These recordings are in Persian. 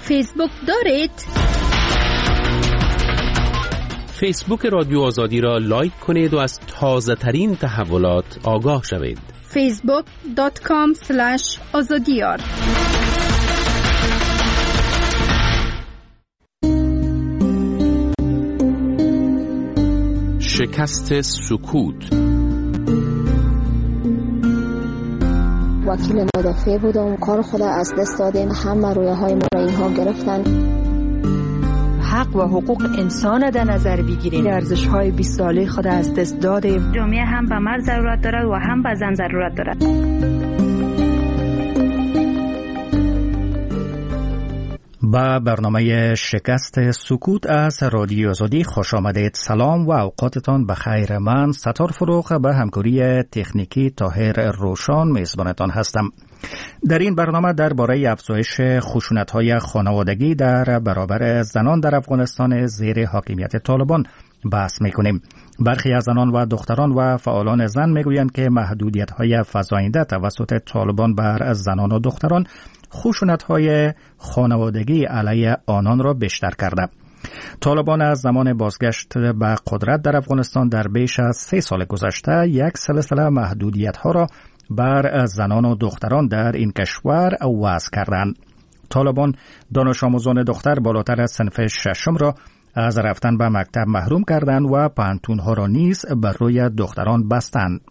فیسبوک دارید؟ فیسبوک رادیو آزادی را لایک کنید و از تازه ترین تحولات آگاه شوید. facebook.com/azadiyar شکست سکوت. وکیل مدافع بودم، کار خود از دست دادیم، همه رویاهای ما را اینها گرفتن. حق و حقوق انسان در نظر بگیریم، ارزش‌های 20 ساله خود از دست دادیم. جامعه هم به مرد ضرورت دارد و هم به زن ضرورت دارد. با برنامه شکست سکوت از رادیو آزادی خوش آمدید. سلام و اوقاتتان بخیر. من ستار فروغ به همکاری تکنیکی طاهر روشان میزبانتان هستم. در این برنامه درباره افزایش خشونت‌های خانوادگی در برابر زنان در افغانستان زیر حاکمیت طالبان بحث می‌کنیم. برخی از زنان و دختران و فعالان زن می‌گویند که محدودیت‌های فزاینده توسط طالبان بر زنان و دختران خشونت‌های خانوادگی علیه آنان را بیشتر کرده. طالبان از زمان بازگشت به قدرت در افغانستان در بیش از 3 سال گذشته یک سلسله محدودیت‌ها را بر زنان و دختران در این کشور وضع کردند. طالبان دانش آموزان دختر بالاتر از صنف 6 را از رفتن به مکتب محروم کردند و پانتون‌ها را نیز بر روی دختران بستند.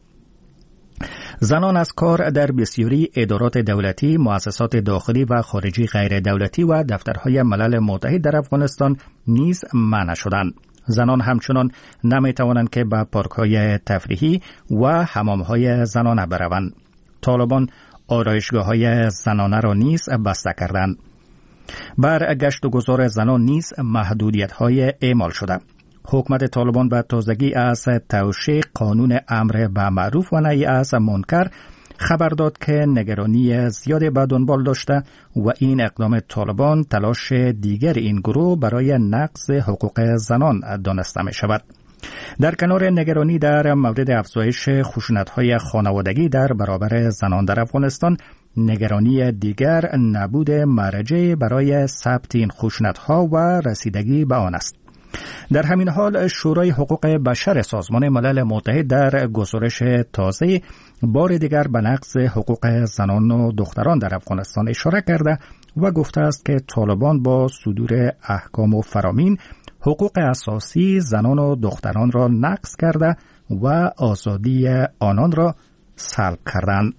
زنان از کار در بسیاری ادارات دولتی، مؤسسات داخلی و خارجی غیر دولتی و دفترهای ملل متحد در افغانستان نیز منع شدند. زنان همچنان نمی توانند که به پارک‌های تفریحی و حمام‌های زنانه بروند. طالبان آرایشگاه‌های زنانه را نیز بسته کردند. بر گشت و گذار زنان نیز محدودیت‌های اعمال شده. حکومت طالبان به تازگی از توشیح قانون امر به معروف و نهی از منکر خبر داد که نگرانی زیادی به دنبال داشته و این اقدام طالبان تلاش دیگر این گروه برای نقض حقوق زنان دانسته می شود. در کنار نگرانی در مورد افزایش خشونت‌های خانوادگی در برابر زنان در افغانستان، نگرانی دیگر نبود مرجع برای ثبت این خشونت‌ها و رسیدگی به آن است. در همین حال شورای حقوق بشر سازمان ملل متحد در گزارش تازه بار دیگر به نقض حقوق زنان و دختران در افغانستان اشاره کرده و گفته است که طالبان با صدور احکام و فرامین حقوق اساسی زنان و دختران را نقض کرده و آزادی آنان را سلب کردند.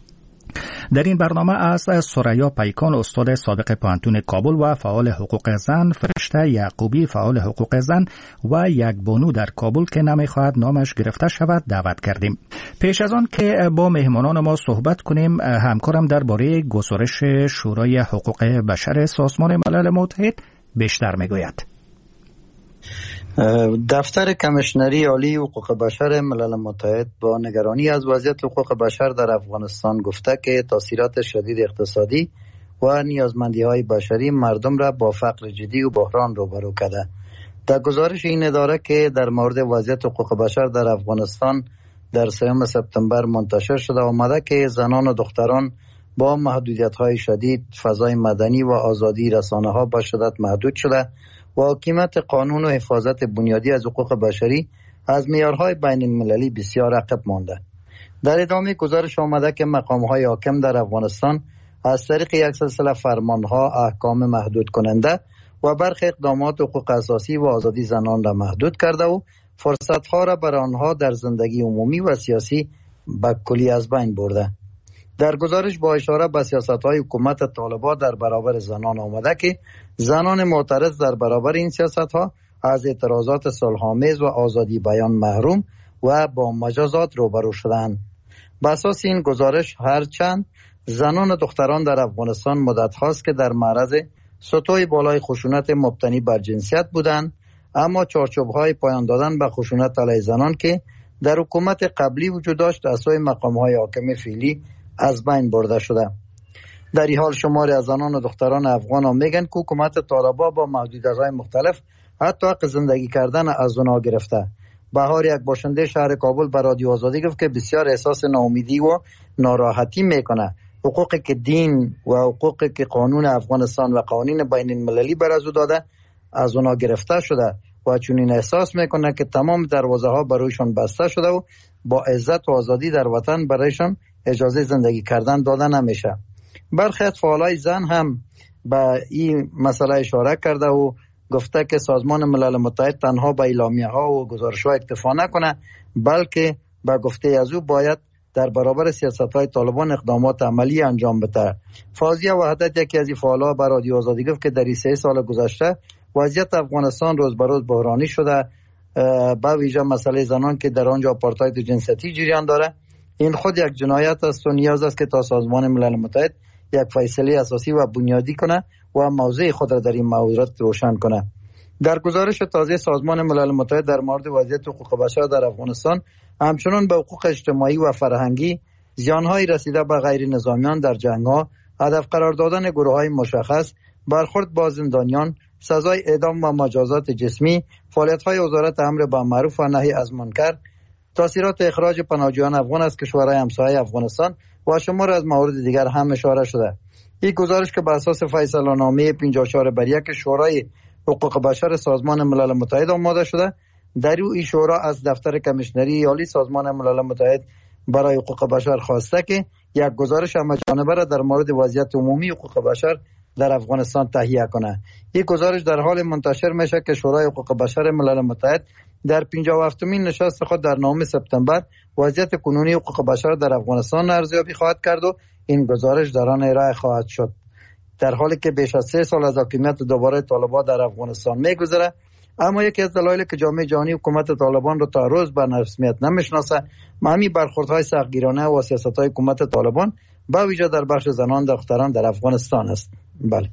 در این برنامه از ثریا پیکان استاد سابق پانتون کابل و فعال حقوق زن، فرشته یعقوبی فعال حقوق زن و یک بانو در کابل که نمیخواهد نامش گرفته شود دعوت کردیم. پیش از آن که با مهمانان ما صحبت کنیم، همکارم درباره گزارش شورای حقوق بشر سازمان ملل متحد بیشتر میگوید. دفتر کمیشنری عالی حقوق بشر ملل متحد با نگرانی از وضعیت حقوق بشر در افغانستان گفته که تاثیرات شدید اقتصادی و نیازمندی‌های بشری مردم را با فقر جدی و بحران روبرو کرده. در گزارش این اداره که در مورد وضعیت حقوق بشر در افغانستان در 3 سپتامبر منتشر شده آمده که زنان و دختران با محدودیت‌های شدید، فضای مدنی و آزادی رسانه‌ها با شدت محدود شده و حاکمیت قانون و حفاظت بنیادی از حقوق بشری از معیارهای بین المللی بسیار عقب مانده. در ادامه گزارش آمده که مقام‌های حاکم در افغانستان از طریق یک سلسله فرمانها، احکام محدود کننده و برخی اقدامات حقوق اساسی و آزادی زنان را محدود کرده و فرصت‌ها را برای آنها در زندگی عمومی و سیاسی به کلی از بین برده. در گزارش با اشاره به سیاست‌های حکومت طالبان در برابر زنان آمده که زنان معترض در برابر این سیاست‌ها از اعتراضات صلح‌آمیز و آزادی بیان محروم و با مجازات روبرو شدند. بر اساس این گزارش هرچند زنان و دختران در افغانستان مدت هاست که در معرض سطوح بالای خشونت مبتنی بر جنسیت بودند، اما چارچوب‌های پایان دادن به خشونت علیه زنان که در حکومت قبلی وجود داشت از سوی مقام‌های حاکم فعلی از بین برده شده. در این حال شماری از زنان و دختران افغان هم میگن که حکومت طالبان با محدودیت‌های مختلف حتی حق زندگی کردن از اونها گرفته. بهار یک باشنده شهر کابل به رادیو آزادی گفت که بسیار احساس ناامیدی و ناراحتی میکنه. حقوقی که دین و حقوقی که قانون افغانستان و قوانین بین المللی بر از او داده از اونا گرفته شده و چنین احساس میکنه که تمام دروازه ها برایشان بسته شده و با عزت و آزادی در وطن برایشان اجازه زندگی کردن داده نمیشه. برخی از فعالای زن هم به این مسئله اشاره کرده و گفته که سازمان ملل متحد تنها به اعلامیه ها و گزارش ها اکتفا نکنه، بلکه به گفته از او باید در برابر سیاست های طالبان اقدامات عملی انجام بده. فاضیه وحدت یکی از فعالان به رادیو آزادی گفت که در 3 سال گذشته وضعیت افغانستان روز به روز بحرانی شده، با ویژه مسئله زنان که در آنجا آپارتاید جنسیتی جریان داره. این خود یک جنایت است و نیاز است که تا سازمان ملل متحد یک فیصله اساسی و بنیادی کنه و موضع خود را در این مورد روشن کنه. در گزارش تازه سازمان ملل متحد در مورد وضعیت حقوق بشر در افغانستان همچنان به حقوق اجتماعی و فرهنگی، زیانهای رسیده به غیر نظامیان در جنگ‌ها، هدف قرار دادن گروه‌های مشخص، برخورد با زندانیان، سزای اعدام و مجازات جسمی، فعالیت‌های وزارت امر بالمعروف و نهی از منکر، تاثیرات اخراج پناهجویان افغان از کشورهای همسایه افغانستان و شمار از موارد دیگر هم اشاره شده. این گزارش که بر اساس فیصله‌نامه 54/1 شورای حقوق بشر سازمان ملل متحد آماده شده، در این شورا از دفتر کمیشنری عالی سازمان ملل متحد برای حقوق بشر خواسته که یک گزارش همه‌جانبه را در مورد وضعیت عمومی حقوق بشر در افغانستان تهیه کنه. این گزارش در حال منتشر میشه که شورای حقوق بشر ملل متحد در 57مین نشست خود در 9 سپتامبر وضعیت کنونی حقوق بشر در افغانستان ارزیابی خواهد کرد و این گزارش در آن ارائه خواهد شد. در حالی که بیش از 3 سال از حاکمیت دوباره طالبان در افغانستان میگذره، اما یکی از دلایلی که جامعه جهانی حکومت طالبان رو تا روز به رسمیت نمیشناسه همین برخوردهای سختگیرانه و سیاست‌های حکومت طالبان با ویژه در بخش زنان دختران در افغانستان است. بله.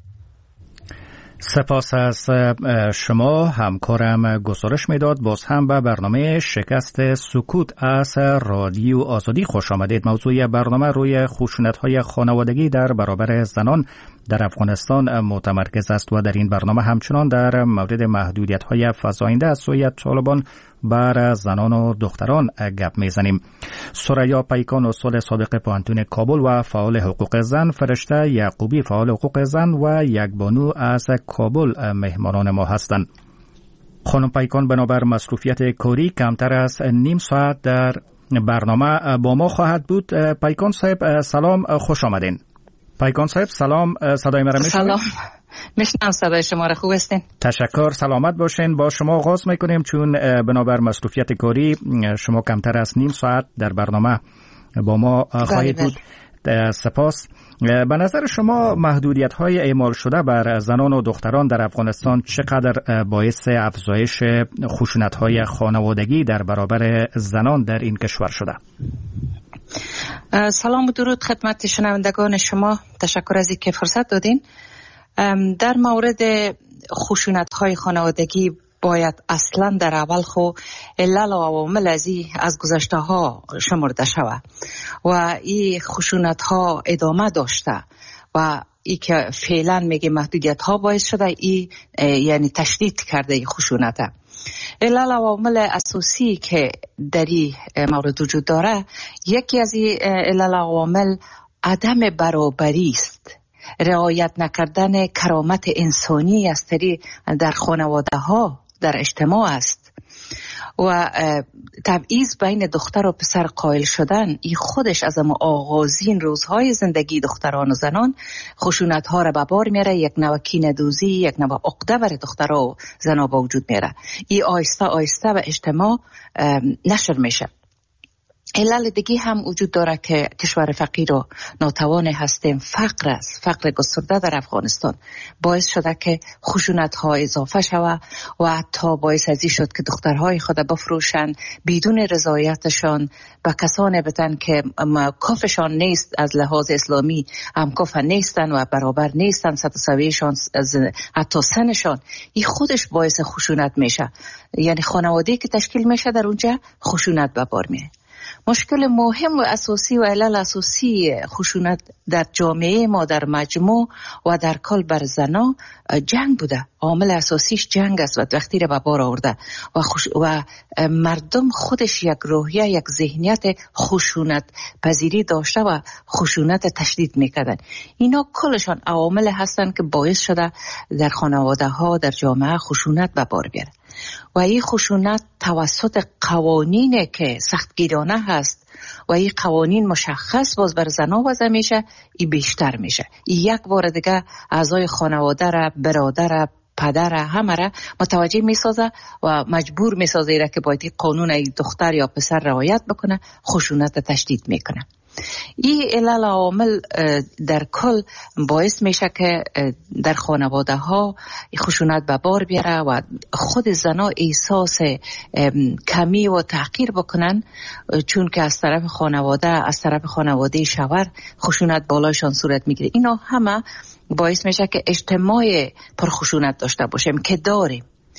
سپاس از شما. همکارم گزارش میداد. باز هم به برنامه شکست سکوت از رادیو آزادی خوش آمدید. موضوع برنامه روی خشونت‌های خانوادگی در برابر زنان در افغانستان متمرکز است و در این برنامه همچنان در مورد محدودیت‌های فزاینده از سوی طالبان بر زنان و دختران گپ میزنیم. سریا پیکان استاد سابق پوهنتون کابل و فعال حقوق زن، فرشته یعقوبی فعال حقوق زن و یک بانو از کابل مهمانان ما هستند. خانم پیکان بنابر مصروفیت کاری کمتر از نیم ساعت در برنامه با ما خواهد بود. پیکان صاحب سلام، خوش آمدین. پیکان صاحب سلام، صدای مرا میشنوید؟ سلام، میشنم صدای شما را. خوب هستین؟ تشکر، سلامت باشین. با شما آغاز میکنیم چون بنابر مصروفیت کاری شما کمتر از نیم ساعت در برنامه با ما خواهید بود. سپاس. به نظر شما محدودیت‌های اعمال شده بر زنان و دختران در افغانستان چقدر باعث افزایش خشونت‌های خانوادگی در برابر زنان در این کشور شده؟ سلام و درود خدمت شنوندگان شما. تشکر از اینکه فرصت دادین. در مورد خشونت‌های خانوادگی باید اصلا در اول خو علل و عوامل از گذشته ها شمرده شود و این خشونت ها ادامه داشته و ای که فعلا میگه محدودیت ها باعث شده ای یعنی تشدید کرده این خشونت ها. علل و عوامل اساسی که در این مورد وجود داره، یکی از این علل و عوامل عدم برابری است، رعایت نکردن کرامت انسانی از در خانواده ها در اجتماع است و تبعیض بین دختر و پسر قائل شدن. این خودش از آغازین روزهای زندگی دختران و زنان خشونت ها را به بار میاره، یک نوع کینه‌دوزی، یک نوع عقده برای دخترها و زنها به وجود میاره. این آیسته آیسته به اجتماع نشر میشه. علل دیگه هم وجود داره که کشور فقیر و ناتوان هستیم. فقر است، فقر گسترده در افغانستان باعث شده که خشونت ها اضافه شود و حتی باعث ازی شد که دخترهای خود بفروشن بدون رضایتشان به کسانی بدن که کافشان نیست، از لحاظ اسلامی هم کاف نیستن و برابر نیستن ستاسویشان حتی سنشان. این خودش باعث خشونت میشه، یعنی خانواده‌ای که تشکیل میشه در اونجا خشونت به بار میاره. مشکل مهم و اساسی و علل اساسی خشونت در جامعه ما در مجموع و در کل بر زنا جنگ بوده. عامل اساسیش جنگ است و وقتی را به بار آورده و مردم خودش یک روحیه، یک ذهنیت خشونت پذیری داشته و خشونت تشدید میکردن. اینا کلشان عوامل هستند که باعث شده در خانواده ها در جامعه خشونت به بار بیاره و این خشونت توسط قوانین که سختگیرانه هست و این قوانین مشخص باز بر زنا وضع میشه، این بیشتر میشه. یک بار دیگه اعضای خانواده را، برادر را، پدر همه را متوجه میسازه و مجبور میسازه ایره که باید قانون ای دختر یا پسر رعایت بکنه، خشونت تشدید میکنه. این علل عوامل در کل باعث میشه که در خانواده ها خشونت به بار بیاره و خود زنا احساس کمی و تحقیر بکنن، چون که از طرف خانواده شوهر خشونت بالایشان صورت میگیره. اینا همه باعث میشه که اجتماع پرخشونت داشته باشیم که داریم.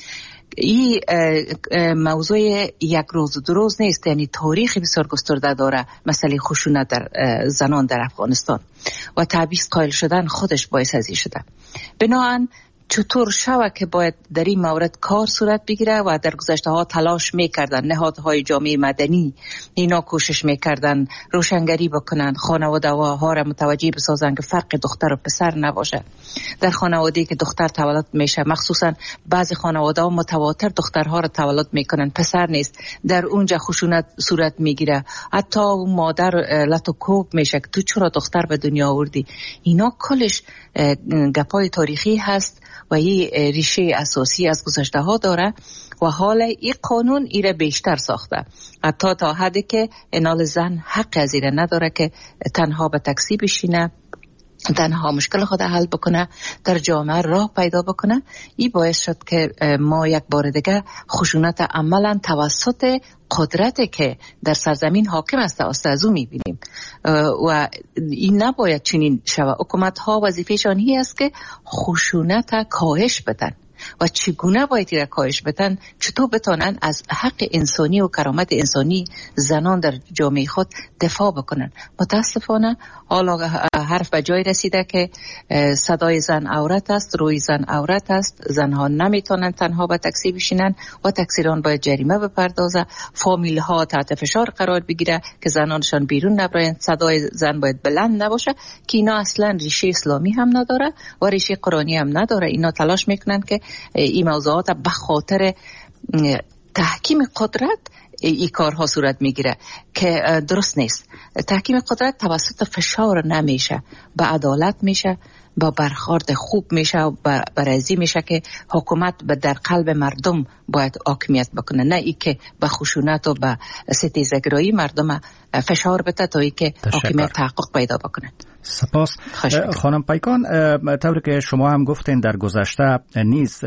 این موضوع یک روز دو روز نیست، یعنی تاریخ بسیار گسترده داره مسئله خشونت در زنان در افغانستان و تعویض قائل شدن خودش باعث از این شده. بنابراین چطور شوه که باید در این مورد کار صورت بگیره و در گذشته ها تلاش میکردن نهادهای جامعه مدنی، اینا کوشش میکردن روشنگری بکنن، خانواده ها را متوجه بسازن که فرق دختر و پسر نباشه. در خانواده‌ای که دختر تولد میشه، مخصوصا بعضی خانواده ها متواتر دخترها را تولد میکنن، پسر نیست، در اونجا خشونت صورت میگیره. حتی مادر لطو کوب میشه که تو چرا دختر به دنیا آوردی. اینا کلش گپای تاریخی هست و این ریشه اساسی از گذشته ها داره و حالا این قانون ایره بیشتر ساخته، حتی تا حدی که انال زن حق از ایره نداره که تنها به تاکسی بشینه، تنها مشکل خود حل بکنه، در جامعه راه پیدا بکنه. این باعث شد که ما یک بار دیگه خشونت عملا توسط قدرتی که در سرزمین حاکم است از او میبینیم و این نباید چنین شود. حکومت ها وظیفه‌شان این است که خشونت کاهش بدن و چگونه باید را کاهش بدن، چطور بتانن از حق انسانی و کرامت انسانی زنان در جامعه خود دفاع بکنن. متاسفانه حالا حرف به جای رسیده که صدای زن عورت است، روی زن عورت است، زنها نمیتونن تنها به تاکسی بشینن و تاکسیران باید جریمه بپردازه، فامیل ها تحت فشار قرار بگیره که زنانشان بیرون نبرن، صدای زن باید بلند نباشه که اینا اصلا ریشه اسلامی هم نداره و ریشه قرآنی هم نداره. اینا تلاش میکنن که این موضوعات به خاطر تحکیم قدرت این کارها صورت میگیره که درست نیست. تحکیم قدرت توسط فشار نمیشه، به عدالت میشه، با برخورد خوب میشه و برازی میشه که حکومت در قلب مردم باید حاکمیت بکنه، نه ای که به خشونت و به ستیزگرایی مردم فشار بده تا ای که حاکمیت تحقق پیدا بکنه. سپاس خانم پیکان. طوری که شما هم گفتین در گذشته نیز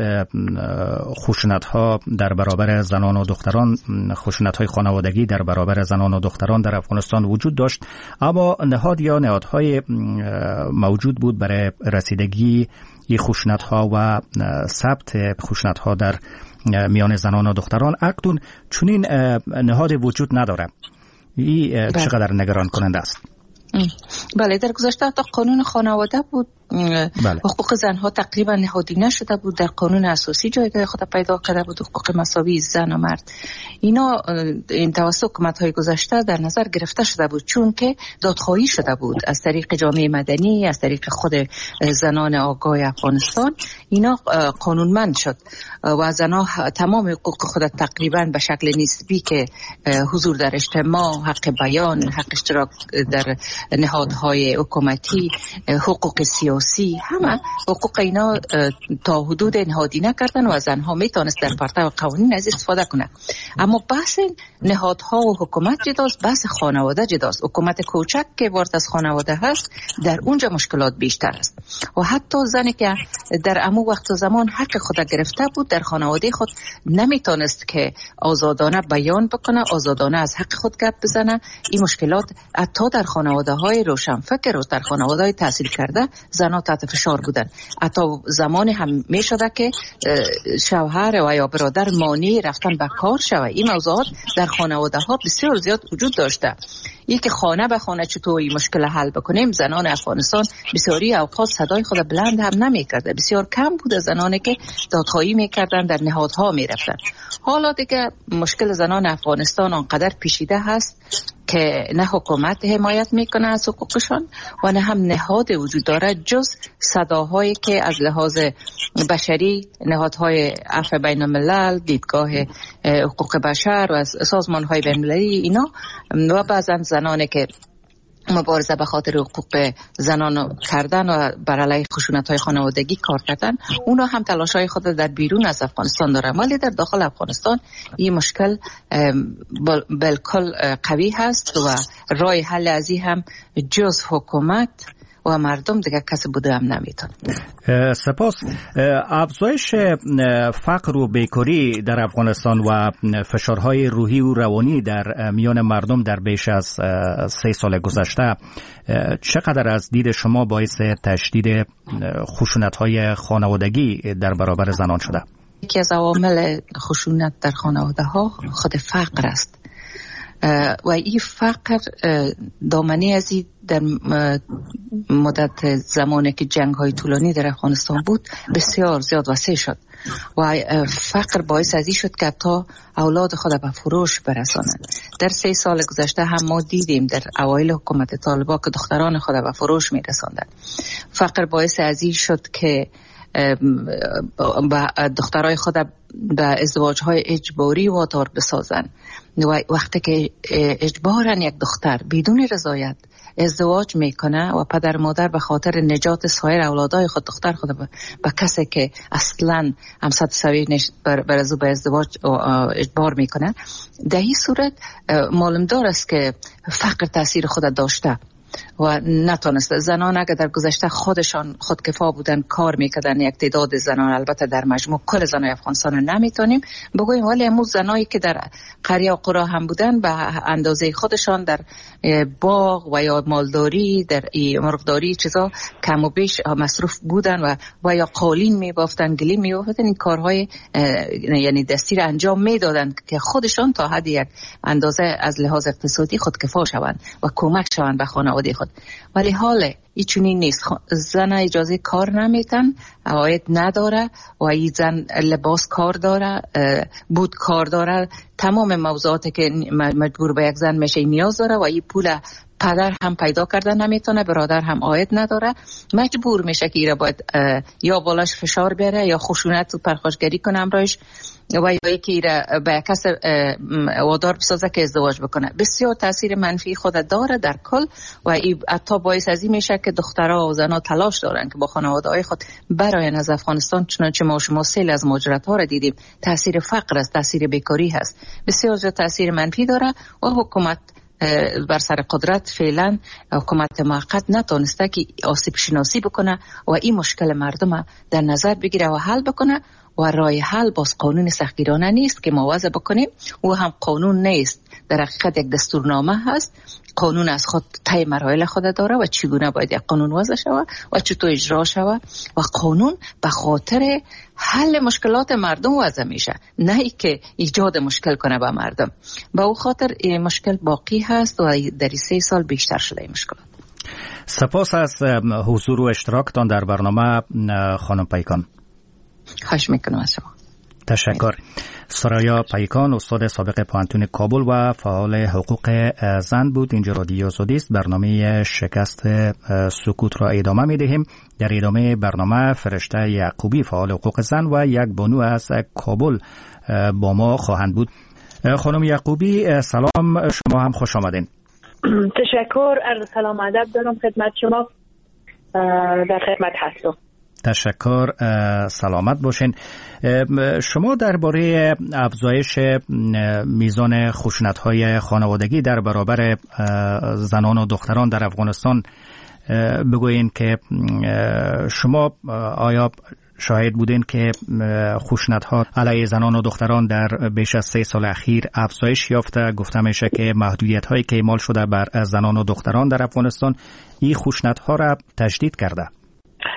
خشونت ها در برابر زنان و دختران، خشونت های خانوادگی در برابر زنان و دختران در افغانستان وجود داشت، اما نهاد یا نهادهای موجود بود برای رسیدگی این خشونت ها و ثبت خشونت ها در میان زنان و دختران. اکنون چنین نهاد وجود نداره. این چقدر نگران کننده است؟ بله، در گذشته تا قانون خانواده بود، حقوق زنها تقریبا نهادی نشده بود، در قانون اساسی جایگاه خود پیدا کرده بود، حقوق مساوی زن و مرد. اینا این توسط حکومت‌های گذشته در نظر گرفته شده بود، چون که دادخواهی شده بود از طریق جامعه مدنی، از طریق خود زنان آگاه افغانستان. اینا قانونمند شد و زنها تمام حقوق خود تقریبا به شکل نسبی که حضور در اجتماع، حق بیان، حق اشتراک در نهادهای حکومتی، حقوق سیاسی، همه حقوق اینا تا حدود نهادی نکردن و زنها میتونست در پرتو قوانین از استفاده کنه. اما بحث نهادها و حکومت جداست، بحث خانواده جداست. حکومت کوچک که وارد از خانواده هست، در اونجا مشکلات بیشتر است و حتی زنی که در امو وقت و زمان حق خود گرفته بود در خانواده خود نمیتونست که آزادانه بیان بکنه، آزادانه از حق خود گپ بزنه. این مشکلات حتی در خانواده های روشنفکر و در خانواده های تحصیل کرده زن زنان تحت فشار بودن. حتی زمانی هم می شده که شوهر و یا برادر مانع رفتن به کار شود. این موضوعات در خانواده ها بسیار زیاد وجود داشته. این که خانه به خانه چطور این مشکل حل بکنیم، زنان افغانستان بسیاری اوقات صدای خود بلند هم نمی کرده. بسیار کم بوده زنانی که دادخواهی می کردن، در نهادها می رفتن. حالا دیگه مشکل زنان افغانستان آنقدر پیچیده هست که نه حکومت حمایت میکنه از حقوقشان و نه هم نهاد وجود داره جز صداهایی که از لحاظ بشری نهادهای عفو بین الملل، دیدگاه حقوق بشر و سازمانهای بین المللی اینا و بعضا زنانی که مبارزه به خاطر حقوق زنان کردن و بر علیه خشونت‌های خانوادگی کار کردن، اونا هم تلاش‌های خود در بیرون از افغانستان دارن، ولی در داخل افغانستان این مشکل بالکل قوی هست و راه حل ازی هم جز حکومت و مردم دیگه کسی بوده هم نمیتونه. سپاس. افزایش فقر و بیکاری در افغانستان و فشارهای روحی و روانی در میان مردم در بیش از 3 سال گذشته چقدر از دید شما باعث تشدید خشونت‌های خانوادگی در برابر زنان شده؟ یکی از عوامل خشونت در خانواده ها خود فقر است و این فقر دامنه ازی در مدت زمانی که جنگ های طولانی در افغانستان بود بسیار زیاد وسیع شد و فقر باعث ازی شد که تا اولاد خود به فروش برسانند. در 3 سال گذشته هم ما دیدیم در اوایل حکومت طالبان که دختران خود به فروش می رساندند. فقر باعث ازی شد که دخترای خود به ازدواج‌های اجباری وادار بسازن و وقتی که اجبارن یک دختر بدون رضایت ازدواج میکنه و پدر مادر به خاطر نجات سایر اولادای خود دختر خود به کسی که اصلا همسر سوی بر از او به ازدواج اجبار میکنه، در این صورت معلوم دار است که فقر تاثیر خود داشته و نتونسته. زنان اگر در گذشته خودشان خودکفا بودن کار میکردن، یک تعداد زنان، البته در مجموع کل زنای افغانستان نمیتونیم بگویم، ولی امروز زنایی که در قریه و قرا هم بودن به اندازه خودشان در باغ و یا مالداری، در مرغداری چیزا کم و بیش مصروف بودن و یا قالین میبافتن، گلی میبافتن، این کارهای یعنی دستی را انجام میدادن که خودشان تا حد یک اندازه از لحاظ اقتصادی خودکفا شوند و کمک شوند به خانواده خود. ولی حال این چنین نیست. زن اجازه کار نمیتن، عواید نداره و این زن لباس کار داره، بود کار داره، تمام موضوعاتی که مجبور به یک زن میشه نیاز داره و این پول پدر هم پیدا کردن نمیتونه، برادر هم عاید نداره، مجبور میشه که ایره باید یا بالاش فشار بیاره یا خشونت و پرخاشگری کنه امرایش و یا یکی ایره به کس وادار بسازه که ازدواج بکنه. بسیار تاثیر منفی خود داره در کل و حتی باعث از این میشه که دخترها و زنها تلاش دارن که با خانواده های خود براین از افغانستان، چنانچه ما شما سیل از مهاجرت ها را دیدیم. تاثیر فقر است، تاثیر بیکاری هست، بسیار زیاد تاثیر منفی داره و حکومت بر سر قدرت فعلا حکومت موقت نتونسته که آسیب شناسی بکنه و این مشکل مردم در نظر بگیره و حل بکنه و راه حل باز قانون سختگیرانه نیست که ما وضع بکنیم و هم قانون نیست، در حقیقت یک دستورنامه هست. قانون از خود طی مراحل خود داره و چگونه باید یک قانون وضع شود و چطور اجرا شود و قانون به خاطر حل مشکلات مردم وضع میشه، نه ای که ایجاد مشکل کنه به مردم. به او خاطر این مشکل باقی هست و در 3 سال بیشتر شده این مشکلات. سپاس از حضور و اشتراکتان در برنامه خانم پیکان. خواهش میکنم از شما. تشکر. سرایا پیکان، استاد سابق پوهنتون کابل و فعال حقوق زن بود. اینجا رادیو آزادی است. برنامه شکست سکوت را ادامه میدهیم. در ادامه برنامه فرشته یعقوبی، فعال حقوق زن و یک بانو از کابل با ما خواهند بود. خانم یعقوبی سلام، شما هم خوش آمدین. تشکر، عرض سلام ادب دارم خدمت شما، در خدمت هستم. تشکر، سلامت باشین. شما درباره افزایش میزان خشونت‌های خانوادگی در برابر زنان و دختران در افغانستان بگوین که شما آیا شاهد بودین که خشونت‌ها علیه زنان و دختران در بیش از 3 سال اخیر افزایش یافته؟ گفته میشه که محدودیت‌هایی که اعمال شده بر زنان و دختران در افغانستان این خشونت‌ها را تشدید کرده.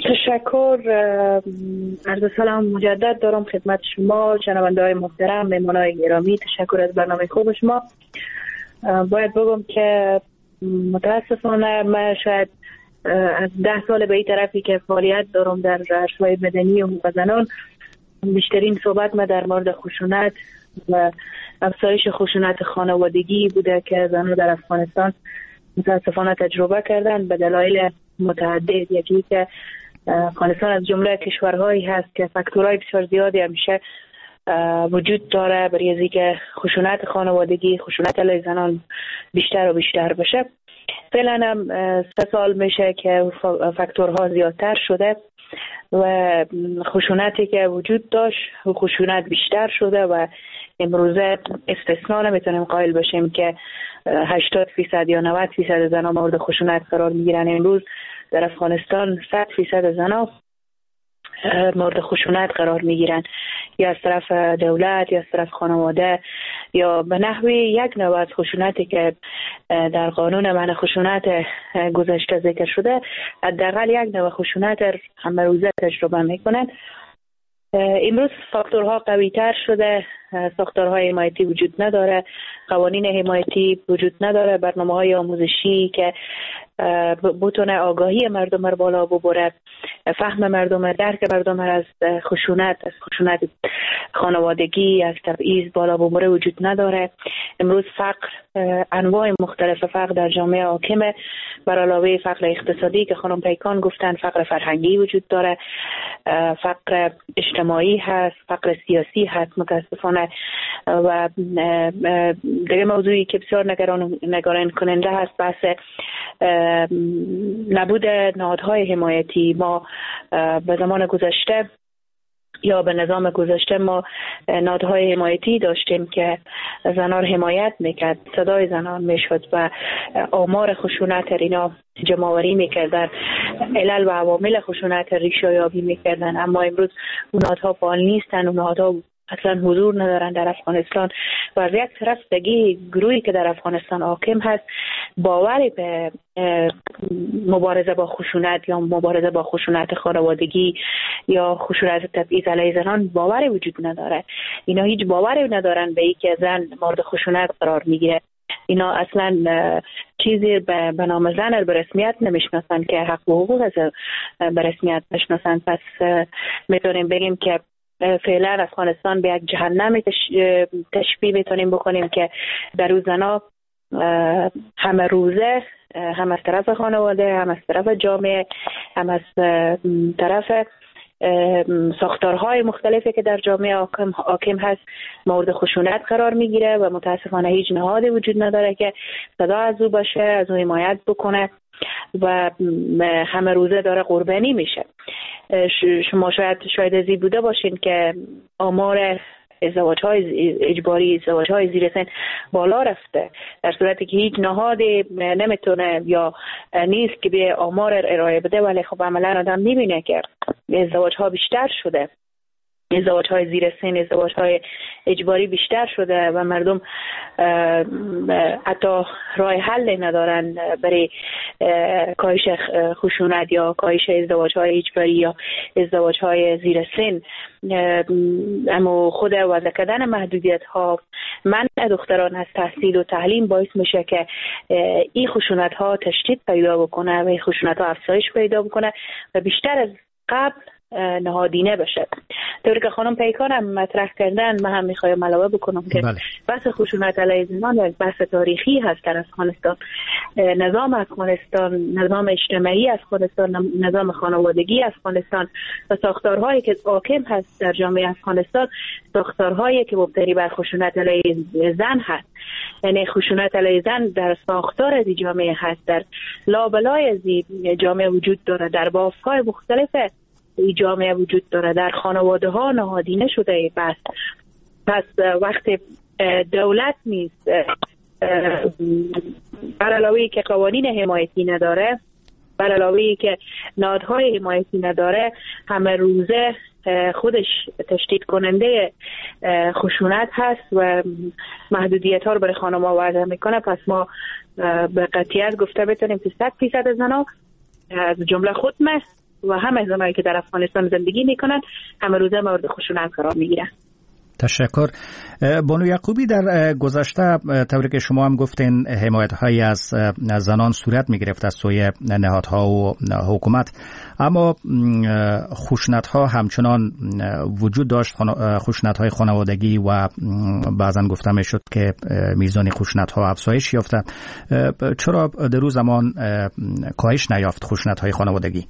تشکر. عرض سلام مجدد دارم خدمت شما شنونده های محترم، مهمانای گرامی. تشکر از برنامه خوب شما. باید بگم که متاسفانه من شاید از 10 سال به این طرفی که فعالیت دارم در عرصه‌های مدنی و حقوق زنان، بیشترین صحبت ما در مورد خشونت و افزایش خشونت خانوادگی بوده که زنان در افغانستان متاسفانه تجربه کردن به دلایل متعدد. یکی که افغانستان از جمله کشورهایی هست که فاکتورهای بسیار زیادی همیشه وجود داره برای از اینکه خشونت خانوادگی، خشونت علیه زنان بیشتر و بیشتر بشه. فعلا هم 3 سال میشه که فاکتورها زیادتر شده و خشونتی که وجود داشت و خشونت بیشتر شده و امروزه استثنا نمیتونیم قائل بشیم که 80% یا 90% زنان مورد خشونت قرار میگیرن. امروز در افغانستان 100% زنان مورد خشونت قرار میگیرن، یا از طرف دولت یا از طرف خانواده یا به نحوی یک نوع از خشونتی که در قانون منع خشونت گذشته ذکر شده، حداقل یک نوع خشونت همه روزه تجربه میکنن. امروز فاکتورها قوی تر شده، ساختارهای حمایتی وجود نداره، قوانین حمایتی وجود نداره، برنامه‌های آموزشی که بتونه آگاهی مردم رو بالا ببره، فهم مردم، درک مردم از خشونت خانوادگی، از تبعیض بالا ببره وجود نداره. امروز فقر، انواع مختلف فقر در جامعه حاکمه، بر علاوه فقر اقتصادی که خانم پیکان گفتن، فقر فرهنگی وجود داره، فقر اجتماعی هست، فقر سیاسی هست متاسفانه. و دیگه موضوعی که بسیار نگران کننده هست بحث نبود نهادهای حمایتی. ما به زمان گذشته یا به نظام گذشته ما نهادهای حمایتی داشتیم که زنان حمایت میکرد، صدای زنان میشد و آمار خشونت اینا جمع‌آوری میکردن، علل و عوامل خشونت ریشه یابی میکردن. اما امروز اون نهادها فعال نیستن، اون نهادها اصلا حضور ندارن در افغانستان و از یک طرف دیگه گروهی که در افغانستان حاکم هست باوری به مبارزه با خشونت یا مبارزه با خشونت خانوادگی یا خشونت تبعیض علیه زنان باوری وجود نداره. اینا هیچ باوری ندارن به اینکه زن مورد خشونت قرار میگیره. اینا اصلا چیزی به نام زن رو به رسمیت نمیشناسن که حق و حقوق از به رسمیت بشناسن. پس میتونیم بگیم که فعلا افغانستان به یک جهنم تشبیه میتونیم بکنیم که در روز زنا همه روزه، هم از طرف خانواده، هم از طرف جامعه، هم از طرف ساختارهای مختلفی که در جامعه حاکم هست مورد خشونت قرار میگیره و متاسفانه هیچ نهادی وجود نداره که صدا از او باشه، از او حمایت بکنه و همه روزه داره قربانی میشه. شما شاید ازی بوده باشین که آمار ازدواج‌های اجباری، ازدواج‌های زیر سن بالا رفته، در صورتی که هیچ نهادی نمیتونه یا نیست که به آمار ارائه بده، ولی خب عملا آدم میبینه که ازدواج‌ها بیشتر شده، ازدواج‌های زیر سن، ازدواج‌های اجباری بیشتر شده و مردم حتی راه حل ندارن برای کاهش خشونت یا کاهش ازدواج‌های اجباری یا ازدواج‌های زیر سن. اما خود وضع کردن محدودیت‌ها، منع دختران از تحصیل و تعلیم باعث میشه که این خشونت‌ها تشدید پیدا بکنه و این خشونت‌ها افزایش پیدا بکنه و بیشتر از قبل نهادینه بشه. طوری که خانم پیکان هم مطرح کردن، من هم میخوایم علاوه بکنم که بحث خشونت علیه زنان یک بحث تاریخی هست در افغانستان. نظام افغانستان، نظام اجتماعی افغانستان، نظام خانوادگی افغانستان و ساختارهایی که حاکم هست در جامعه افغانستان ساختارهایی که مبتنی بر خشونت علیه زن هست. یعنی خشونت علیه زن در ساختار از جامعه هست، در لابلای از جامعه وجود داره، در بافهای مختلف این جامعه وجود داره، در خانواده ها نهادینه شده. پس وقتی دولت نیست، بر علاوه که قوانین حمایتی نداره، بر علاوه که نهادهای حمایتی نداره، همه روزه خودش تشدید کننده خشونت هست و محدودیت ها رو برای خانم ها وضع میکنه. پس ما به قطعیت گفته بتونیم که 100% زنها از جمله خودم و همه زنایی که در افغانستان زندگی میکنن همه روزه مورد خشونت قرار میگیرن. تشکر. بانو یعقوبی، در گذشته طوری که شما هم گفتین حمایت‌هایی از زنان صورت می‌گرفت از سوی نهادها و حکومت، اما خشونت‌ها همچنان وجود داشت، خشونت‌های خانوادگی و بعضن گفته می‌شد که میزان خشونت‌ها افزایش یافته. چرا در روز زمان کاهش نیافت خشونت‌های خانوادگی؟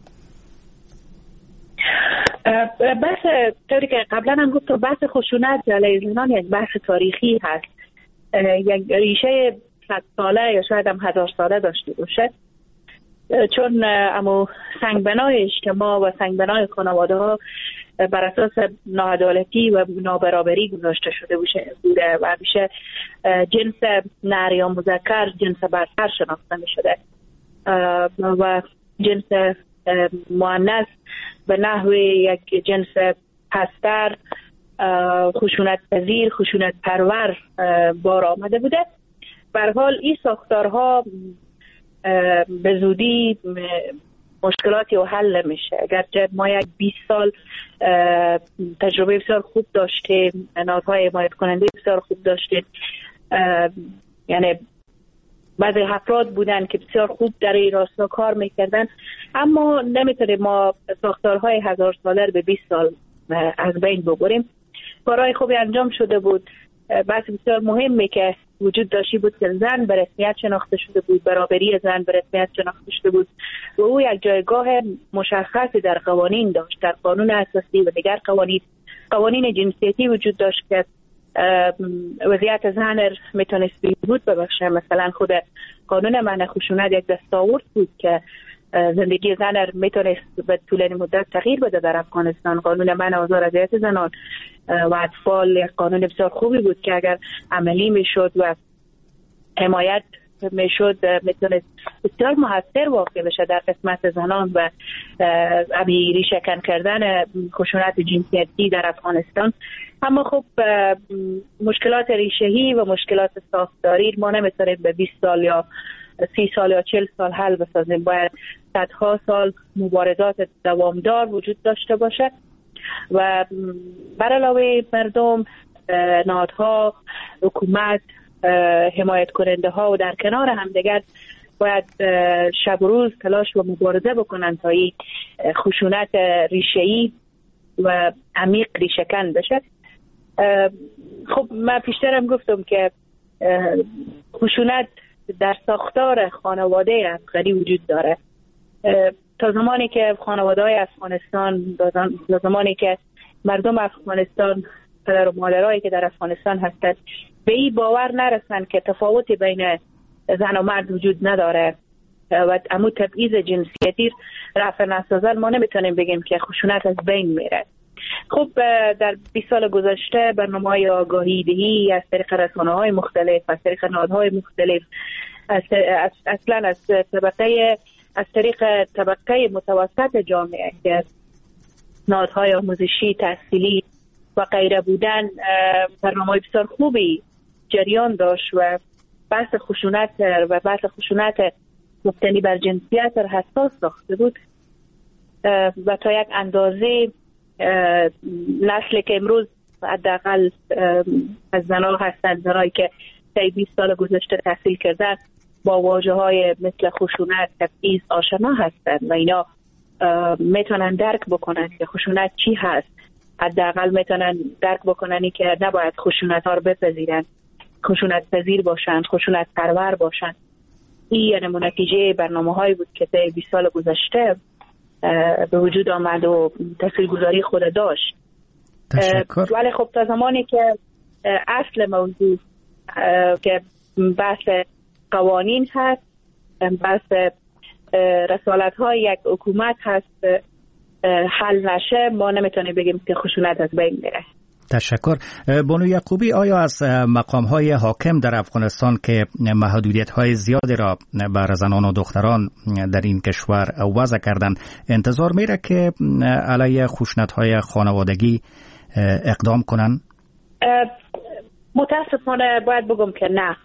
بحث طوری که قبلا هم گفتم، بحث خشونت علیه زنان یک بحث تاریخی هست، یک ریشه 100 ساله یا شاید هم 1000 ساله داشته باشه، چون اما سنگبنای اجتماع و سنگبنای خانواده ها بر اساس ناعدالتی و نابرابری گذاشته شده بوده و همیشه جنس نر یا مذکر جنس برتر شناخته می شده و جنس مؤنث به نحو یک جنس پستر، خشونت پذیر، خشونت پرور بار آمده بوده. به هر حال این ساختارها به زودی مشکلاتی و حل نمیشه. اگرچه ما یک 20 سال تجربه بسیار خوب داشتیم، نهادهای حمایت کننده بسیار خوب داشتیم، یعنی بعضی افراد بودن که بسیار خوب در این راستا کار میکردن، اما نمیتونیم ما ساختارهای 1000 ساله رو به 20 سال از بین ببریم. کارهای خوبی انجام شده بود. بحث بسیار مهمی که وجود داشتی بود که زن به رسمیت شناخته شده بود، برابری زن به رسمیت شناخته شده بود و او یک جایگاه مشخصی در قوانین داشت، در قانون اساسی و دیگر قوانین جنسیتی وجود داشت که وضعیت زن میتونست بود ببخشه. مثلا خود قانون منع خشونت یک دستاورد بود که زندگی زن میتونست به طول مدت تغییر بده در افغانستان. قانون منع آزار اذیت زنان و اطفال یک قانون بسیار خوبی بود که اگر عملی میشد و حمایت میشد میتونست بسیار موثر واقع بشه در قسمت زنان و ریشه‌کن کردن خشونت جنسیتی در افغانستان. اما خب مشکلات ریشه‌ای و مشکلات ساختاری ما نمیتونیم به 20 سال یا 30 سال یا 40 سال حل بسازیم. باید صدها سال مبارزات دوامدار وجود داشته باشه و بر علاوه مردم، نهادها، حکومت، حمایت کننده ها و در کنار همدیگر باید شب و روز تلاش و مبارزه بکنن تا این خشونت ریشه‌ای و عمیق ریشه‌کن بشه. خب من پیشترم گفتم که خشونت در ساختار خانواده افغانی وجود داره. تا زمانی که خانواده‌های افغانستان، تا زمانی که مردم افغانستان، پدر و مادرایی که در افغانستان هستند به این باور نرسن که تفاوتی بین زن و مرد وجود نداره و امو تبعیض جنسیتی رفع نسازن، ما نمیتونیم بگیم که خشونت از بین میره. خب در 20 سال گذشته برنامه‌های آگاهی دهی از طریق رسانه‌های مختلف، از طریق نهادهای مختلف، اصلا از طریق طبقه متوسط جامعه که نهادهای آموزشی، تحصیلی و غیره بودن، برنامه‌های بسیار خوبی جریان داشت و بحث خشونت مبتنی بر جنسیت را حساس ساخته بود و تا یک اندازه نسلی که امروز حداقل از زنها هستند، زنایی که طی 20 سال گذشته تحصیل کردن، با واژه‌های مثل خشونت، تبعیض آشنا هستند و اینا میتونن درک بکنن که خشونت چی هست. حداقل میتونن درک بکنن که نباید خشونت ها رو بپذیرن، خشونت پذیر باشن، خشونت پرور باشن. این یعنی نتیجه برنامه‌هایی بود که طی 20 سال گذشته به وجود آمد و تاثیرگذاری خود داشت. ولی خب تا زمانی که اصل موضوع که بحث قوانین هست، بحث رسالت‌های یک حکومت هست، حل نشه، ما نمیتونیم بگیم که خشونت از بین میره. تشکر. بانو یعقوبی، آیا از مقام‌های حاکم در افغانستان که محدودیت‌های زیادی را بر زنان و دختران در این کشور وضع کردند انتظار میره که علیه خشونت‌های خانوادگی اقدام کنن؟ متاسفانه باید بگم که نه.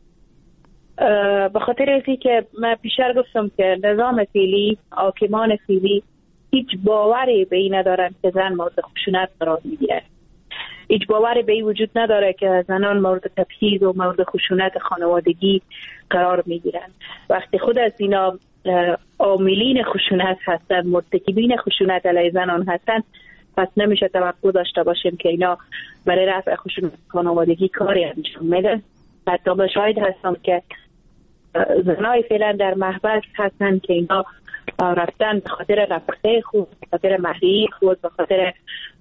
به خاطر اینکه من پیشتر گفتم که نظام فعلی، حاکمان فعلی هیچ باوری به این ندارن که زن مورد خشونت قرار میگیره. هیچ باوری به این وجود نداره که زنان مورد تبعیض و مورد خشونت خانوادگی قرار میگیرن. وقتی خود از اینا عاملین خشونت هستن، مرتکبین خشونت علیه زنان هستن، پس نمیشه توقع داشته باشیم که اینا برای رفع خشونت خانوادگی کاری انجام میدن. حتی به شاهد هستم که زنای فعلا در محبس هستن که اینا رفتن به خاطر رفقه خود، به خاطر مهریه خود، به خاطر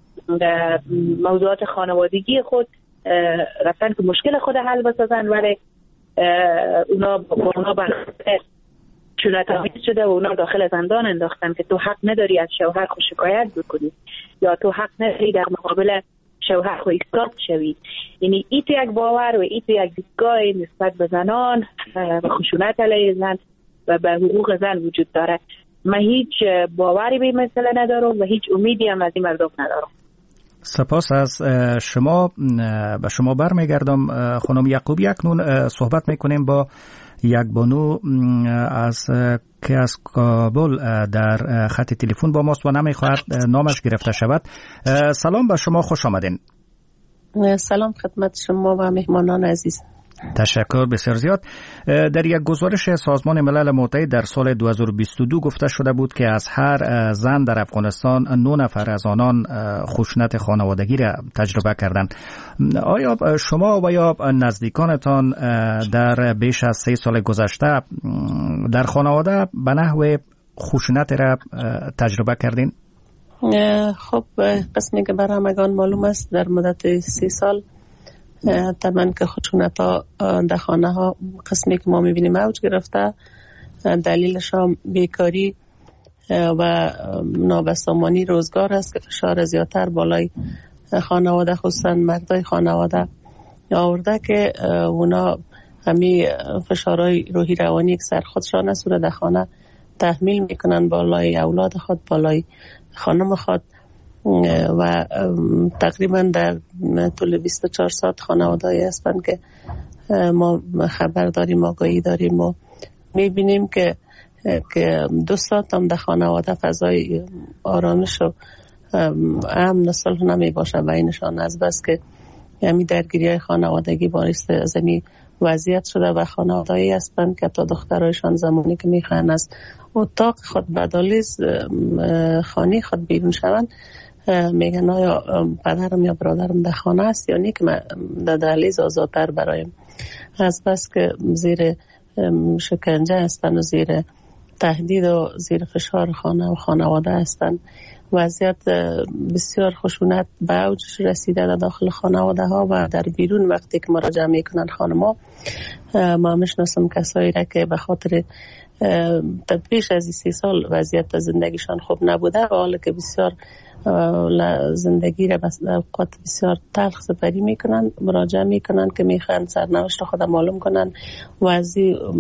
موضوعات خانوادگی خود رفتن که مشکل خود حل بسازن، ولی اونا با اونا برخورد خشونت شده و اونا داخل زندان انداختن که تو حق نداری از شوهر خود شکایت بکنی یا تو حق نداری در مقابل شوهر خود ایستاد شوی. یعنی این تو یک باور و این تو یک دیدگاه نسبت به زنان و خشونت علیه زن و به حقوق زن وجود داره. من هیچ باوری به این مسئله ندارم و هیچ امیدی هم از این مردم ندارم. سپاس از شما. به شما برمیگردم خانم یعقوبی. اکنون صحبت میکنیم با یک بانو که از کابل در خط تلفن با ماست و نمیخواهد نامش گرفته شود. سلام به شما، خوش آمدین. سلام خدمت شما و مهمانان عزیز. تشکر بسیار زیاد. در یک گزارش سازمان ملل متحد در سال 2022 گفته شده بود که از هر زن در افغانستان 9 نفر از آنان خشونت خانوادگی را تجربه کردند. آیا شما و یا نزدیکانتان در بیش از 3 سال گذشته در خانواده به نحو خشونت را تجربه کردین؟ خب قسمی که بر همگان معلوم است در مدت 3 سال طبعا که خشونت ها در خانه ها قسمی که ما میبینیم اوج گرفته. دلیلش هم بیکاری و نابسامانی روزگار است که فشار زیادتر بالای خانواده خصوصا مردای خانواده آورده که اونا همی فشارهای روحی روانی یک سر خودشان است و در خانه تحمیل میکنن بالای اولاد خود، بالای خانم خود و تقریبا در طول 24 ساعت خانواده‌ای هستند که ما خبر داریم، آگاهی داریم و میبینیم که 2 ساعت هم در خانواده فضای آرامش و امن و صلح نمی باشه بینشان، از بس که یعنی درگیری خانوادگی باعث زمین وضعیت شده و خانواده‌ای هستند که تا دخترایشان زمانی که میخوان از اتاق خود بدالیز خانه خود بیرون شوند میگن آیا پدرم یا برادرم در خانه است یا نه که من در دهلیز آزادتر برایم، از بس که زیر شکنجه هستن و زیر تهدید و زیر فشار خانه و خانواده هستن. وضعیت بسیار خشونت به اوج رسیده در داخل خانواده ها و در بیرون. وقتی که مراجعه میکنن خانما، ما میشناسم کسایی را که به خاطر پیش از 3 سال وضعیت زندگیشان خوب نبوده و حالا که بسیار زندگی را اوقات بسیار تلخ سپری میکنن، مراجعه میکنن که میخوان سرنوشت خود معلوم کنن و از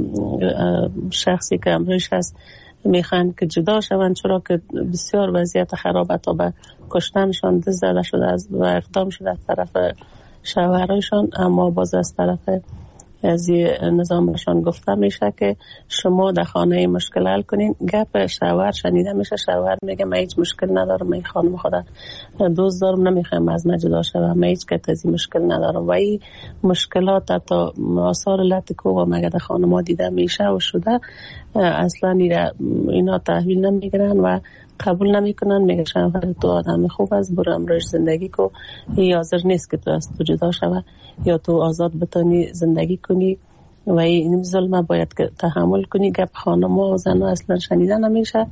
شخصی که امروز هست میخوان که جدا شوند، چرا که بسیار وضعیت خرابه تا به کشتنشان دست زده شده و اقدام شده از طرف شوهرشان. اما باز از طرف از نظامشان گفته میشه که شما در خانه مشکل حل کنین. گپ شوهر شنیده میشه، شوهر میگه من هیچ مشکل ندارم، من خانم خودم دوست دارم، نمیخوام از من جدا شوم، من هیچ کسی مشکل ندارم. و این مشکلات تا آثار لطکو و مگه در خانم دیده میشه و شده، اصلا اینا تحویل نمیگیرن و قبول نمیکنن. میگه شوهر تو آدم خوب است، برو امروز زندگی کو، این حاضر نیست که تو از تو جدا شوه یا تو آزاد بتونی زندگی کنی و این ظلم باید که تحمل کنی. گپ خانم و زن اصلا شنیده نمیشه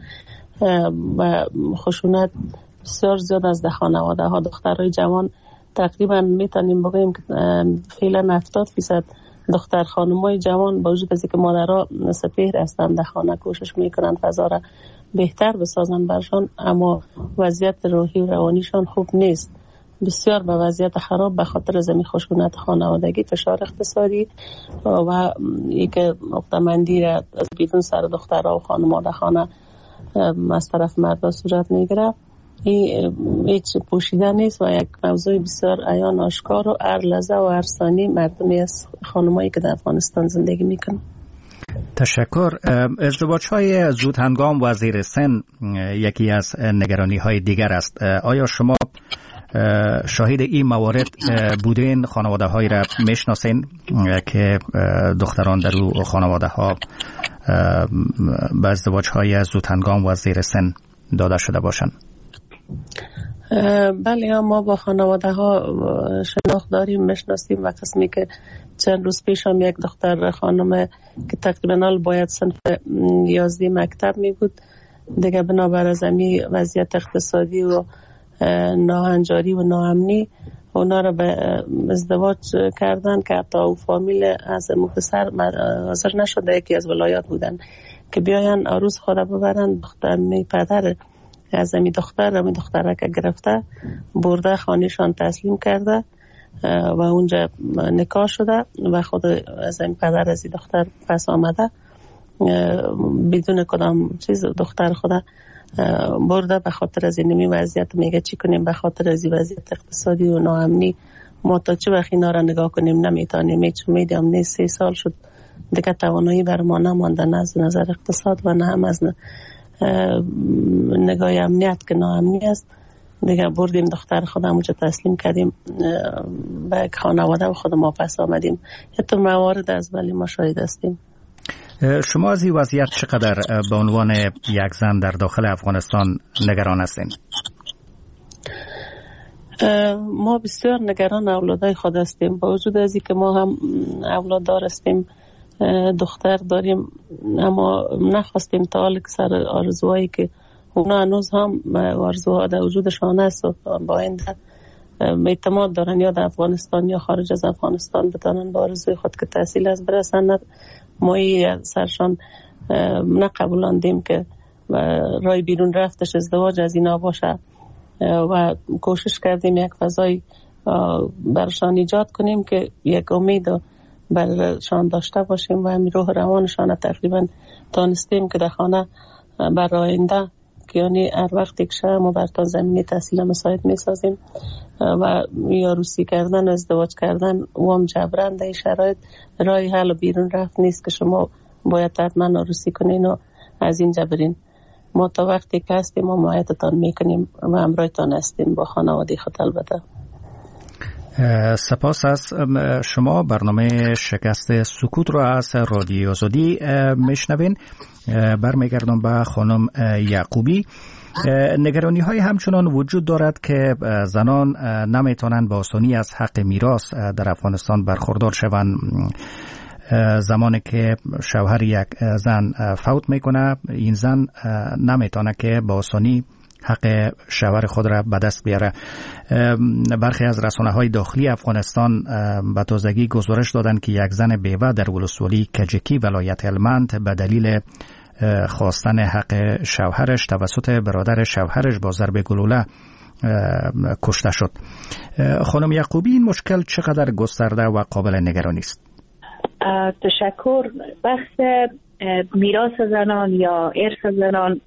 و خشونت بسیار زیاد از خانواده ها. دخترای جوان تقریبا میتونیم بگیم که فعلا 70% دختر خانمای جوان با وجود از اینکه مادرها سپهر هستند در خانه کوشش میکنن فضا را بهتر بسازن برشان، اما وضعیت روحی و روانیشان خوب نیست، بسیار به وضعیت خراب به خاطر زمین خشونت خانوادگی، فشار اقتصادی و اینکه نقطه‌بندی را از بیرون سر دخترها و خانم‌ها در خانه از طرف مردا صورت میگیره. این هیچ پوشیده نیست و یک موضوع بسیار عیان آشکار و هر لحظه و هر ثانیه مردمی از خانمایی که در افغانستان زندگی میکنن. تشکر. ازدواج های زود هنگام و زیر سن یکی از نگرانی های دیگر است. آیا شما شاهد این موارد بودین؟ خانواده هایی را میشناسین که دختران در او خانواده ها به ازدواج های زود هنگام و زیر سن داده شده باشند؟ بله، ما با خانواده ها شناخت داریم، میشناسیم و قسمی که چند روز پیش هم یک دختر خانم که تقریبا باید صنف 11 مکتب می بود دیگه، بنابر از امی وضعیت اقتصادی و ناهنجاری و ناامنی اونا را به ازدواج کردن که حتی او فامیل از مفسر حاضر نشده، یکی از ولایات بودن که بیاین عروس خود ببرن. می پدر از امی دختره که گرفته برده خانهشان تسلیم کرده و اونجا نکاح شده و خود از این پدر از این دختر پس آمده بدون کدام چیز دختر خود برده. به خاطر از این وضعیت میگه چی کنیم، به خاطر از وضعیت اقتصادی و ناامنی ما تا چه وقت اینا را نگاه کنیم نمیتونیم. چون میدیم نه 3 سال شد دیگه توانایی بر ما نمانده، نه از نظر اقتصاد و نه هم از نگاه امنیت که ناامنی است. دیگه بردیم دختر خودم اونجا تسلیم کردیم به خانواده و خود ما پس آمدیم. حتی موارد از ولی ما شاهد هستیم. شما از این وضعیت چقدر به عنوان یک زن در داخل افغانستان نگران هستین؟ ما بسیار نگران اولادای خود هستیم، با وجود از اینکه ما هم اولاددار هستیم، دختر داریم، اما نخواستیم تا حال که سر آرزوهایی که اونا هنوز هم آرزوها در وجودشان است و با آینده اعتماد دارن یا در افغانستان یا خارج از افغانستان بتانن با آرزوی خود که تحصیل از برسند. ما سرشان نقبولاندیم که رای بیرون رفتش ازدواج از اینا باشه و کوشش کردیم یک فضای برشان ایجاد کنیم که یک امید برشان داشته باشیم و همین روح روانشان تقریبا تانستیم که در خانه بر آینده که یعنی هر وقتی که ما برتان زمینی تحصیل مساعد می سازیم و یا عروسی کردن و ازدواج کردن و هم جبران در شرایط رای حل و بیرون رفت نیست که شما باید حتما عروسی کنین و از این جبرین. ما تا وقتی که هستیم ما حمایتتان میکنیم و همراهتان هستیم با خانواده خود. البته سپاس از شما. برنامه شکست سکوت رو از رادیو آزادی میشنوین. برمیگردم به خانم یعقوبی. نگرانی های همچنان وجود دارد که زنان نمیتونن با آسانی از حق میراث در افغانستان برخوردار شوند. زمانی که شوهر یک زن فوت میکنه، این زن نمیتونه که با آسانی حق شوهر خود را به دست بیاره. برخی از رسانه‌های داخلی افغانستان به تازگی گزارش دادند که یک زن بیوه در ولسوالی کجکی ولایت هلمند به دلیل خواستن حق شوهرش توسط برادر شوهرش با ضرب گلوله کشته شد. خانم یعقوبی، این مشکل چقدر گسترده و قابل نگرانی است؟ تشکر. بحث میراث زنان یا ارث زنان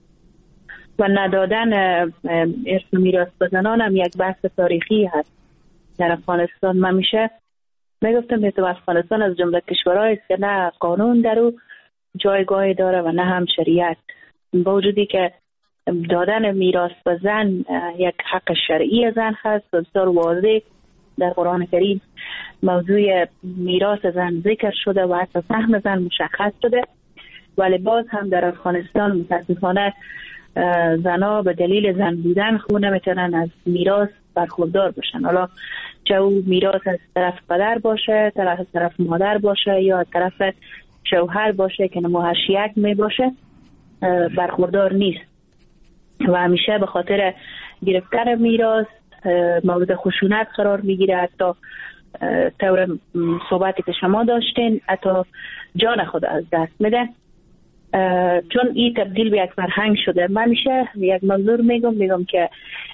و ندادن ارث میراث به زنان هم یک بحث تاریخی هست در افغانستان. من میشه میگفتم که افغانستان از جمله کشورهایی است که نه قانون در او جایگاهی داره و نه هم شریعت. با وجودی که دادن میراث به زن یک حق شرعی زن هست، بسیار واضح در قرآن کریم موضوع میراث زن ذکر شده و حتی سهم زن مشخص شده، ولی باز هم در افغانستان متاسفانه زنها به دلیل زن بودن خود نمیتونن از میراث برخوردار باشن. حالا چه او میراث از طرف پدر باشه، طرف مادر باشه یا طرف شوهر باشه که نموهش یک می باشه، برخوردار نیست و همیشه به خاطر گرفتن میراث مورد خشونت قرار میگیره. حتی طور صحبتی که شما داشتین حتی جان خود از دست میده، چون این تبدیل به یک فرهنگ شده. من میشه یک منظور میگم که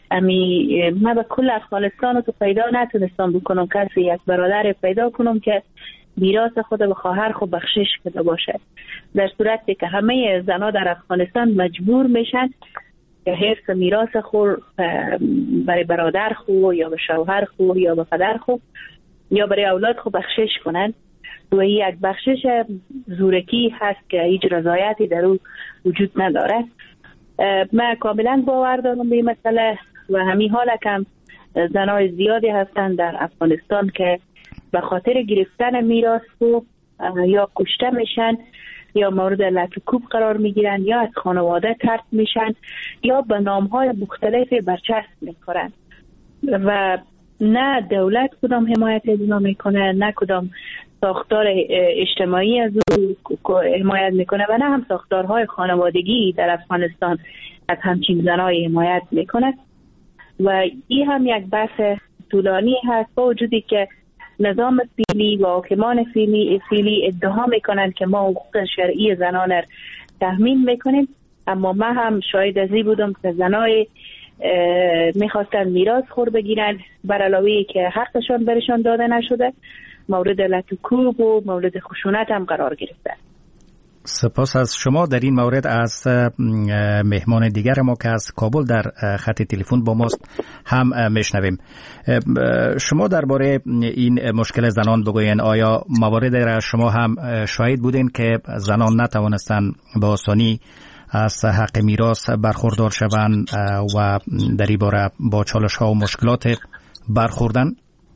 من به کل افغانستان رو تو پیدا نتونستم بکنم کسی یک برادر پیدا کنم که میراث خود به خواهر خود بخشش کرده باشه، در صورتی که همه زنها در افغانستان مجبور میشن که حفظ میراث خود برای برادر خود یا به شوهر خود یا به پدر خود یا برای اولاد خود بخشش کنن. و یک بخشش زورکی هست که هیچ رضایتی در او وجود نداره. من کاملا باور دارم به این مسئله و همین حال کم زنای زیادی هستند در افغانستان که به خاطر گرفتن میراث یا کشته میشن یا مورد لطکوب قرار میگیرن یا از خانواده طرد میشن یا به نامهای مختلفی برچسب میخورن و نه دولت کدام حمایت از اونا میکنه، نه کدام ساختار اجتماعی از او حمایت میکنه و نه هم ساختارهای خانوادگی در افغانستان از همچین زنای حمایت میکنه و این هم یک بحث طولانی هست، با وجودی که نظام فعلی و حاکمان فعلی ادعا میکنند که ما حقوق شرعی زنان را تضمین میکنیم، اما من هم شاهد از این بودم که زنای میخواستن میراث خور بگیرن بر علاوه که حقشان برشان داده نشده، مورد لطکوب و مورد خشونت هم قرار گرفتن. سپاس از شما. در این مورد از مهمان دیگر ما که از کابل در خط تلفن با ماست هم میشنویم. شما درباره این مشکل زنان بگوین، آیا موارد را شما هم شاهد بودین که زنان نتوانستن به آسانی از حق میراث برخوردار شوند و در این باره با چالش ها و مشکلات برخوردن؟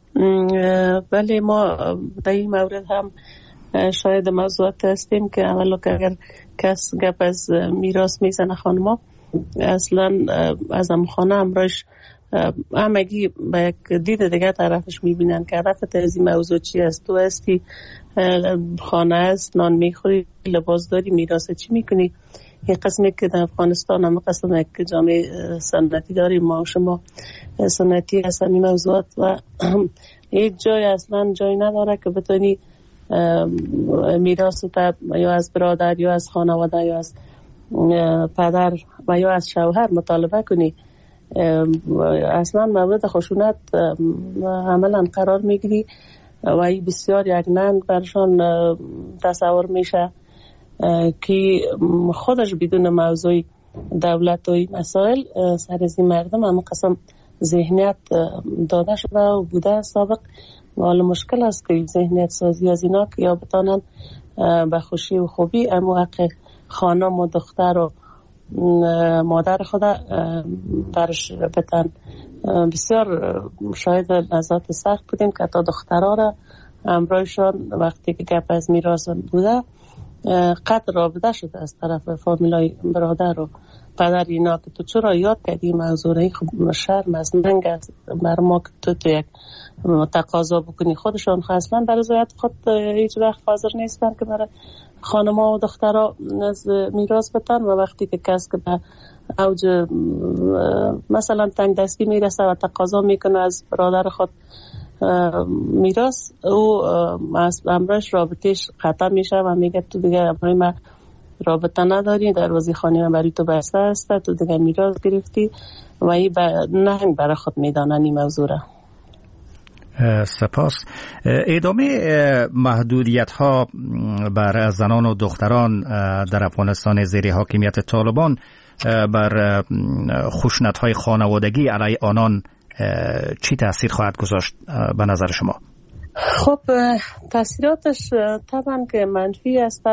بله، ما در این مورد هم شاید موضوعات هستیم که اولا که اگر کس گپ از میراث میزنه خانما، اصلا از خانه امرایش همگی با یک دید دیگه طرفش میبینن که هدفت از این موضوع چی است. تو هستی خانه است، نان میخوری، لباس داری، میراث چی میکنی؟ این قسمی که در افغانستان هم قسم یک جامعه سنتی داریم، ما و شما سنتی هستن این موضوعات و یک جای اصلا جای نداره که بتونی میراث یا از برادر یا از خانواده یا از پدر و یا از شوهر مطالبه کنی. اصلا مورد خشونت عملا قرار میگیری و این بسیار یک ننگ برشان تصور میشه که خودش بدون موضوع دولت و مسائل سر از این مردم هم قسم ذهنیت داده شده و بوده سابق. حالا مشکل است که ذهنیت سازی از اینا که یا بتانن به خوشی و خوبی اما حق خانم و دختر و مادر خود برش بتن. بسیار شاید لحظات سخت بودیم که تا دخترها را امرایشان وقتی که گپ از میراث بوده قطع رابطه شده از طرف فامیلای برادر و پدر اینا که تو چرا یاد کردی موضوع را؟ خب شرم از ننگ است بر ما که تو یک تقاضا بکنی. خودشان اصلا در رضایت خود هیچ وقت حاضر نیستن که برای خانم‌ها و دخترها از میراث بتن و وقتی که کس که به اوج مثلا تنگ دستی میرسه و تقاضا میکنه از برادر خود میراث، او از امرش رابطهش قطع میشه و میگه تو دیگه امرای من رابطه نداری، دروازه خانه من برای تو بسته است، تو دیگه میراث گرفتی و این نهنگ برای خود میدانن این موضوع را. سپاس. ادامه محدودیت ها بر زنان و دختران در افغانستان زیر حاکمیت طالبان بر خشونت های خانوادگی علیه آنان چی تأثیر خواهد گذاشت به نظر شما؟ خب تأثیراتش طبعا که منفی است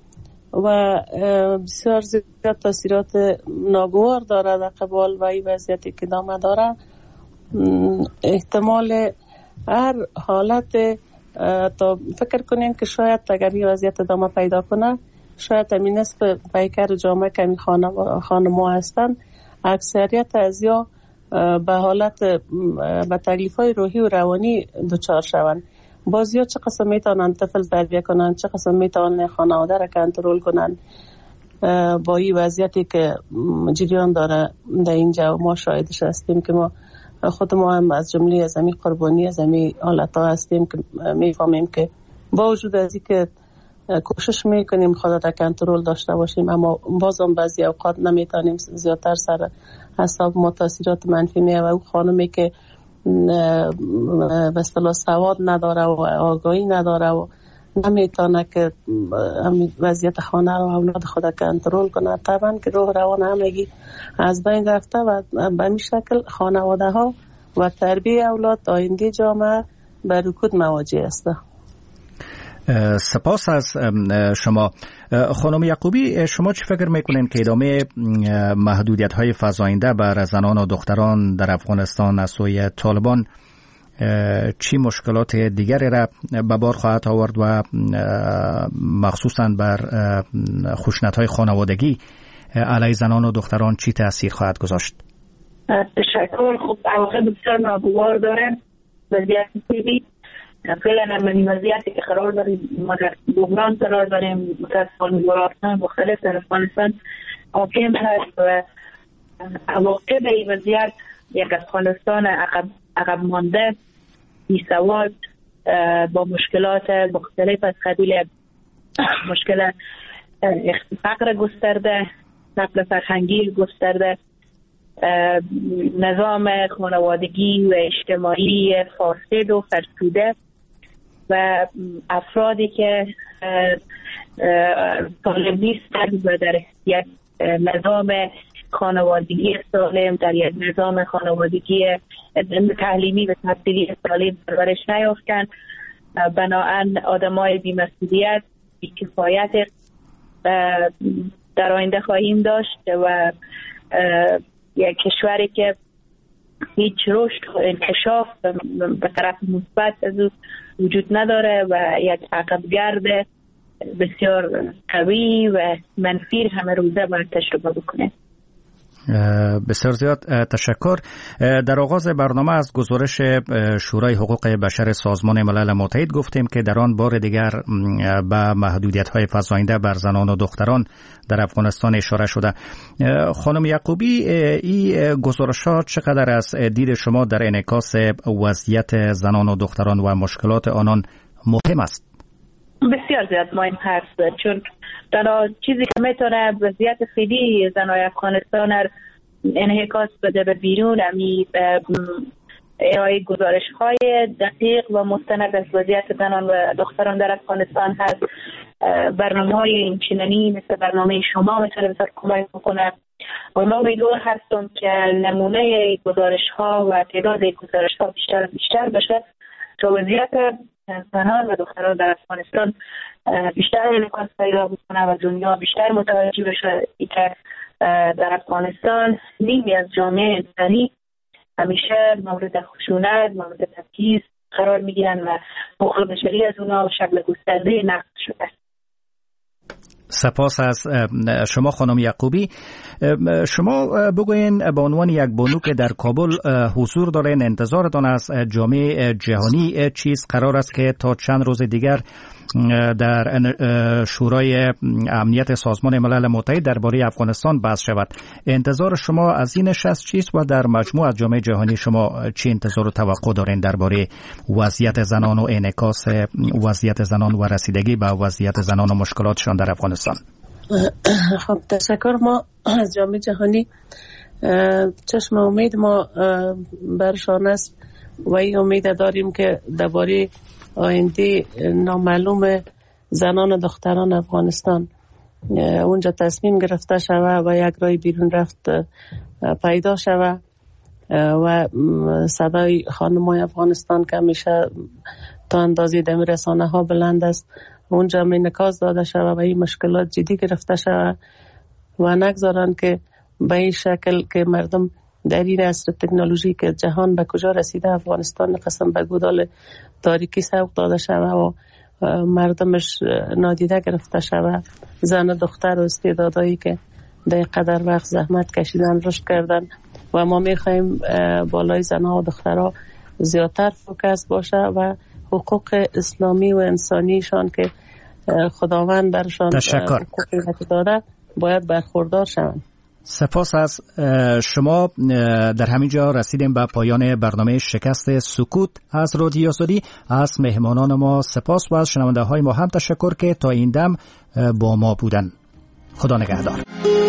و بسیار زیاد تأثیرات ناگوار داره در قبال و این وضعیتی که ادامه داره. احتمال هر حالت تا فکر کنین که شاید اگر این وضعیت ادامه پیدا کنه، شاید همین نصف پیکر جامعه که خانم‌ها هستن اکثریت از یا به حالت به تکلیف‌های روحی و روانی دچار شوند. بازیا چه قسم میتونن طفل تربیت کنن، چه قسم میتونن خانواده را کنترل کنن با این وضعیتی که جریان داره در اینجا. ما شاهدش هستیم که ما خود ما هم از جمله از همین قربانی از همین حالت‌ها هستیم که میفهمیم که با وجود از این که کوشش میکنیم خود را کنترل داشته باشیم، اما بازم بعضی اوقات نمیتونیم، زیادتر سر حساب ما تاثیرات منفی میه و اون خانمی که به اصطلاح سواد نداره و آگاهی نداره و نمیتونه که وضعیت خانه رو اولاد خود کنترل کنه، طبعا که روح روان همگی از بین رفته و به این شکل خانواده ها و تربیت اولاد آینده جامعه به رکود مواجه است. سپاس از شما. خانم یعقوبی، شما چی فکر میکنین که ادامه محدودیت‌های فزاینده بر زنان و دختران در افغانستان از سوی طالبان چی مشکلات دیگری را به بار خواهد آورد و مخصوصا بر خشونت‌های خانوادگی علیه زنان و دختران چی تأثیر خواهد گذاشت؟ تشکر. خب عواقب بسیار ناگوار داره وضعیت فعلی. فعلا هم وضعیتی که قرار داریم ما در بحران قرار داریم، متاسفانه گروه‌های مختلف در افغانستان حاکم هست و عواقب این وضعیت یک افغانستان عقب مانده، بی‌سواد، با مشکلات مختلف از قبیل مشکل فقر گسترده، نقل فرهنگی گسترده، نظام خانوادگی و اجتماعی فاسد و فرسوده و افرادی که سالم نیستند و در یک نظام خانوادگی سالم، در یک نظام خانوادگی تعلیمی و تحصیلی سالم پرورش نیافتند. بنابراین آدمای بی‌مسئولیت، بی‌کفایت در آینده خواهیم داشت و یک کشوری که هیچ رشد و انکشاف به طرف مثبت از او وجود نداره و یک عقبگرد بسیار قوی و منفی همه روزه باید تجربه بکنه. بسیار زیاد تشکر. در آغاز برنامه از گزارش شورای حقوق بشر سازمان ملل متحد گفتیم که در آن بار دیگر به محدودیت‌های فزاینده بر زنان و دختران در افغانستان اشاره شده. خانم یعقوبی، این گزارش‌ها چقدر از دید شما در انعکاس وضعیت زنان و دختران و مشکلات آنان مهم است؟ بسیار زیاد مهم هست، چون تنها چیزی که میتونه وضعیت فعلی زنای افغانستان انعکاس بده به بیرون ارائه گزارش‌های دقیق و مستند از وضعیت زنان و دختران در افغانستان هست. برنامه‌های اینچنینی مثل برنامه شما میتونه بسیار کمک بکنه و ما امیدوار هستم که نمونه گزارش‌ها و تعداد گزارش‌ها بیشتر و بیشتر بشه تا وضعیت زنان و دختران در افغانستان بیشتر انعکاس پیدا بکنه و دنیا بیشتر متوجه بشه که در افغانستان نیمی از جامعه انسانی همیشه مورد خشونت، مورد تبعیض قرار میگیرن و حقوق بشری از اونها به شکل گسترده نقض شده. سپاس از شما خانم یعقوبی. شما بگوین به عنوان یک بانو که در کابل حضور دارین، انتظارتان از جامعه جهانی چیز قرار است که تا چند روز دیگر در شورای امنیت سازمان ملل متحد درباره افغانستان بحث شود؟ انتظار شما از این نشست چیست و در مجموع از جامعه جهانی شما چه انتظار و توقع دارین درباره وضعیت زنان و انعکاس وضعیت زنان و رسیدگی به وضعیت زنان و مشکلاتشان در افغانستان؟ خب تشکر. ما از جامعه جهانی چشم امید ما برشان است و این امید داریم که درباره آینده نامعلوم زنان و دختران افغانستان اونجا تصمیم گرفته شود و یک راه بیرون رفت پیدا شود و صدای خانمای افغانستان که همیشه تا اندازه در رسانه ها بلند است اونجا انعکاس داده شود و این مشکلات جدی گرفته شود و نگذارن که به این شکل که مردم در این عصر تکنولوژی که جهان به کجا رسیده افغانستان قسم به گودال تاریکی سوق داده شود و مردمش نادیده گرفته شود. زن و دختر و استعدادایی که در قدر وقت زحمت کشیدن رشد کردن و ما میخوایم بالای زنها و دخترها زیادتر فوکس باشه و حقوق اسلامی و انسانیشان که خداوند برشان حقوقی داده باید برخوردار شوند. سپاس از شما. در همین جا رسیدیم به پایان برنامه شکست سکوت از رادیو آزادی. از مهمانان ما سپاس و از شنونده های ما هم تشکر که تا این دم با ما بودن. خدا نگهدار.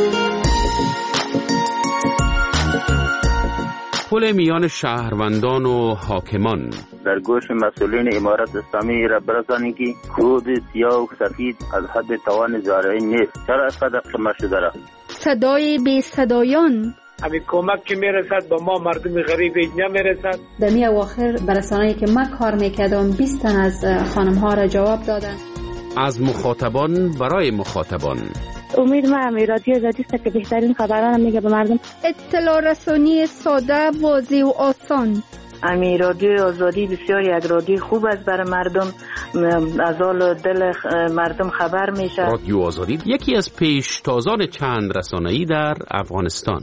پل میان شهروندان و حاکمان. در گوش مسئولین امارت اسلامی را برسانید که کود سیاه و سفید از حد توان زارعین نیست. چرا اسقدر قمه شده را؟ صدای بی صدایان. همین کمک که میرسد به ما مردم غریب اینجا میرسد. در می اواخر برسانه‌ای که ما کار میکردم 20 تن از خانم ها را جواب دادن. از مخاطبان برای مخاطبان. امید ما رادیو آزادی است که بهترین خبران میگه به مردم. اطلاع رسانی ساده، واضح و آسان. رادیو آزادی بسیار یک رادیو خوب است برای مردم، از حال دل مردم خبر میشه. رادیو آزادی یکی از پیشتازان چند رسانه‌ای در افغانستان.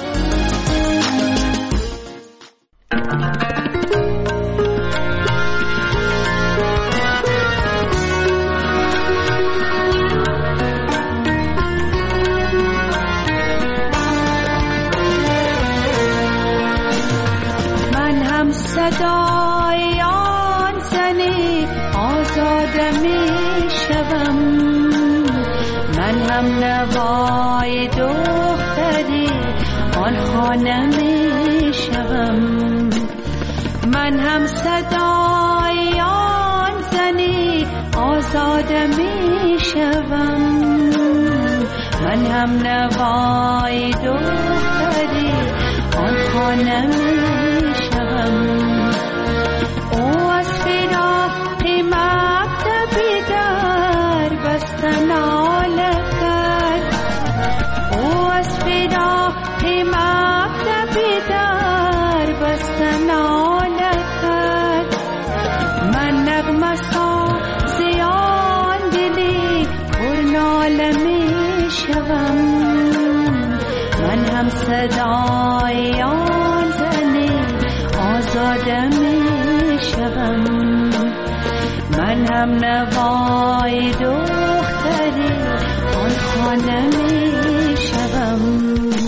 صدای آن زنی آزاده می شوم، من هم نوای دختری آن خانه می شوم، من هم صدای آن زنی آزاده می شوم، من هم نوای دختری آن خانه می شوم. او از فراق مکتبی در بستن آله کرد، او از فراق مکتبی در بستن آله کرد، من نغمه سازی آن دلی پر ناله می شوم، من هم صدای آن زنی آزاده می شوم، من هم نوای دختری آن خانه می شوم.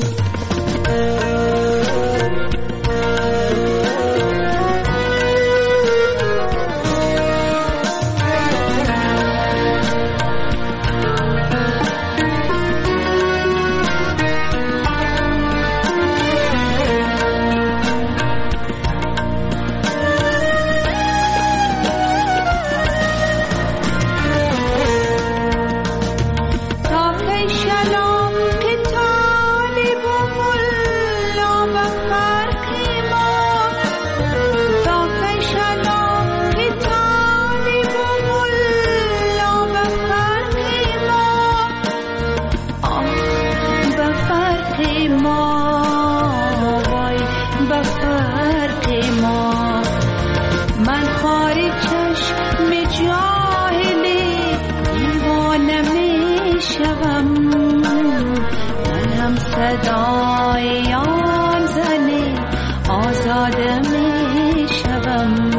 صدای آن زنی آزاده می شوم.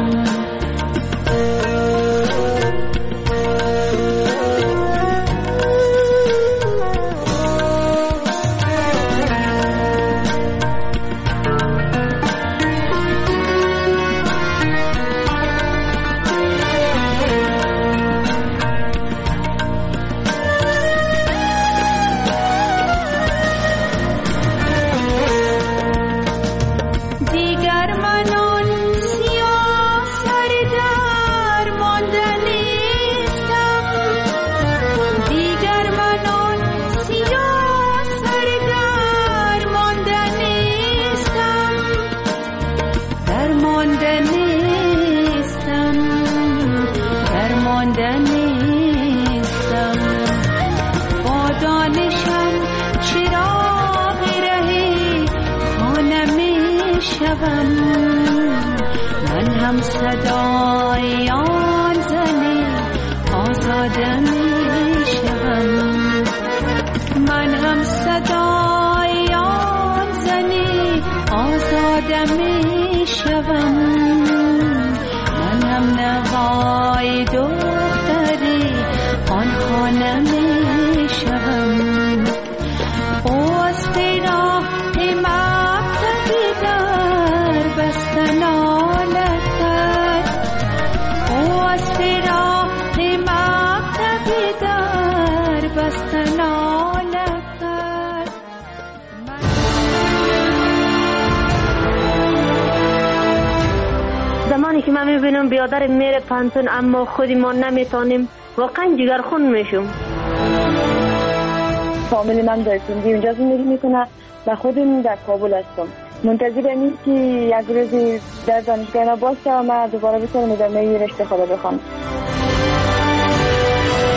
من هم صدای آن زنی آزاده می شوم، من هم صدای آن زنی آزاده می شوم، من هم نوای دختری آن خانه می شوم. او از فراق مکتبی در بستن آله کرد، او از فراق مکتبی در بستن آله کرد. زمانی که من میبینم بیادر میره پانتون اما خودی ما نمیتونیم، واقعا جگرخون میشم. فامیلی من در سندی اونجا زندگی میکنه و خودم در کابل هستم. منتظر اینیم که یک روزی در دانشگاه ما باشه و من دوباره بتونم ادامه رشته خود بخوام.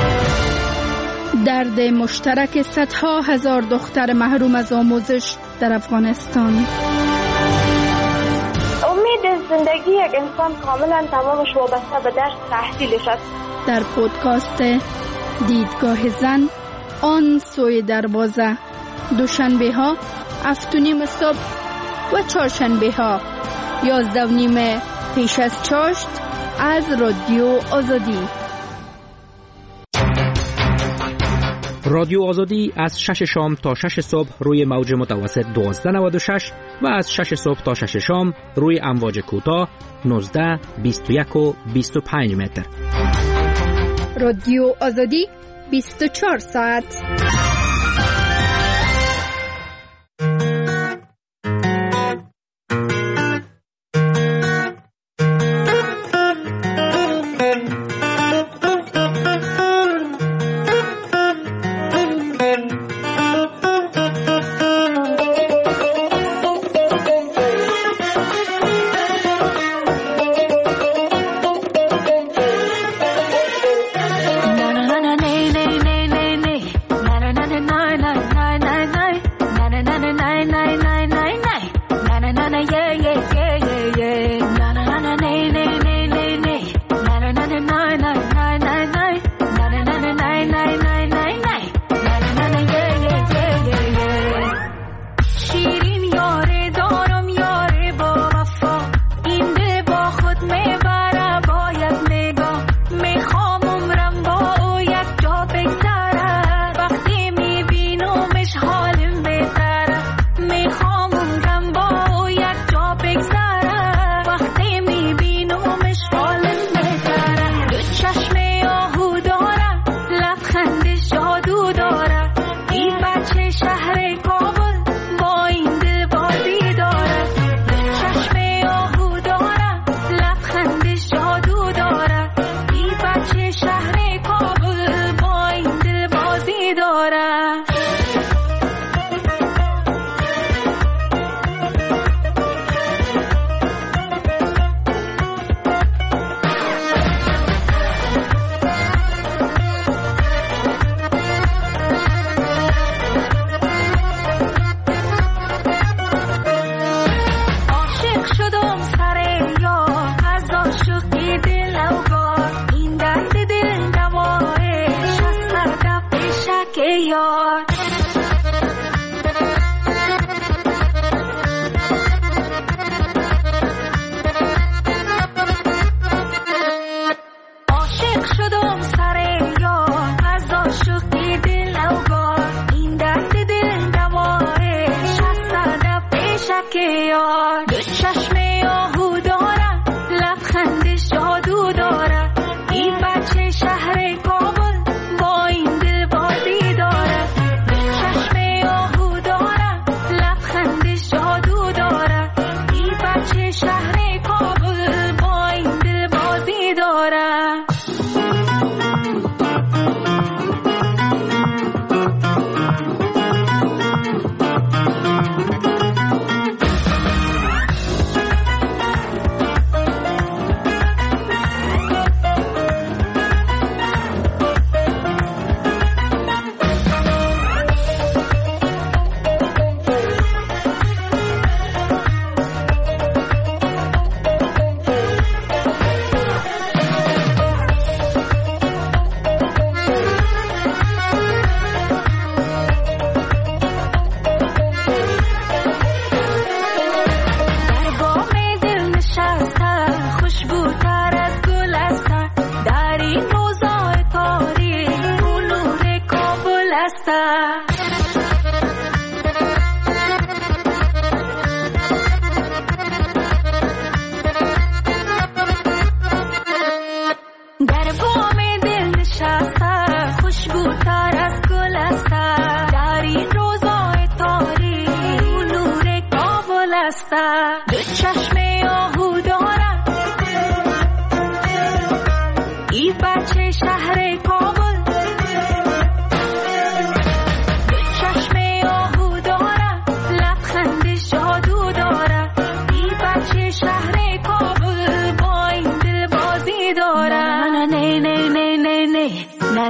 درد مشترک صدها هزار دختر محروم از آموزش در افغانستان. امید زندگی یک انسان کاملا تمامش وابسته به درس تحصیلش است. در پودکاست دیدگاه زن آن سوی دروازه، دوشنبه ها 7:30 صبح و چهارشنبه ها 11:30 پیش از چاشت از رادیو آزادی. رادیو آزادی از 6 شام تا 6 صبح روی موج متوسط 1296 و از 6 صبح تا 6 شام روی امواج کوتاه 19، 21 و 25 متر. رادیو آزادی 24 ساعت.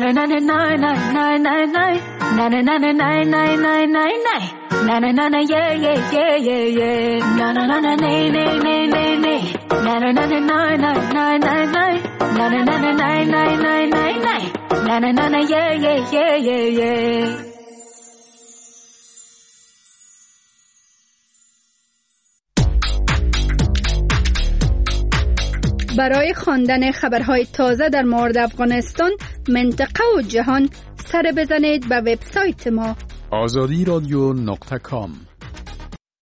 برای خواندن خبرهای تازه در مورد افغانستان، منطقه و جهان سر بزنید به وبسایت ما azadiradyo.com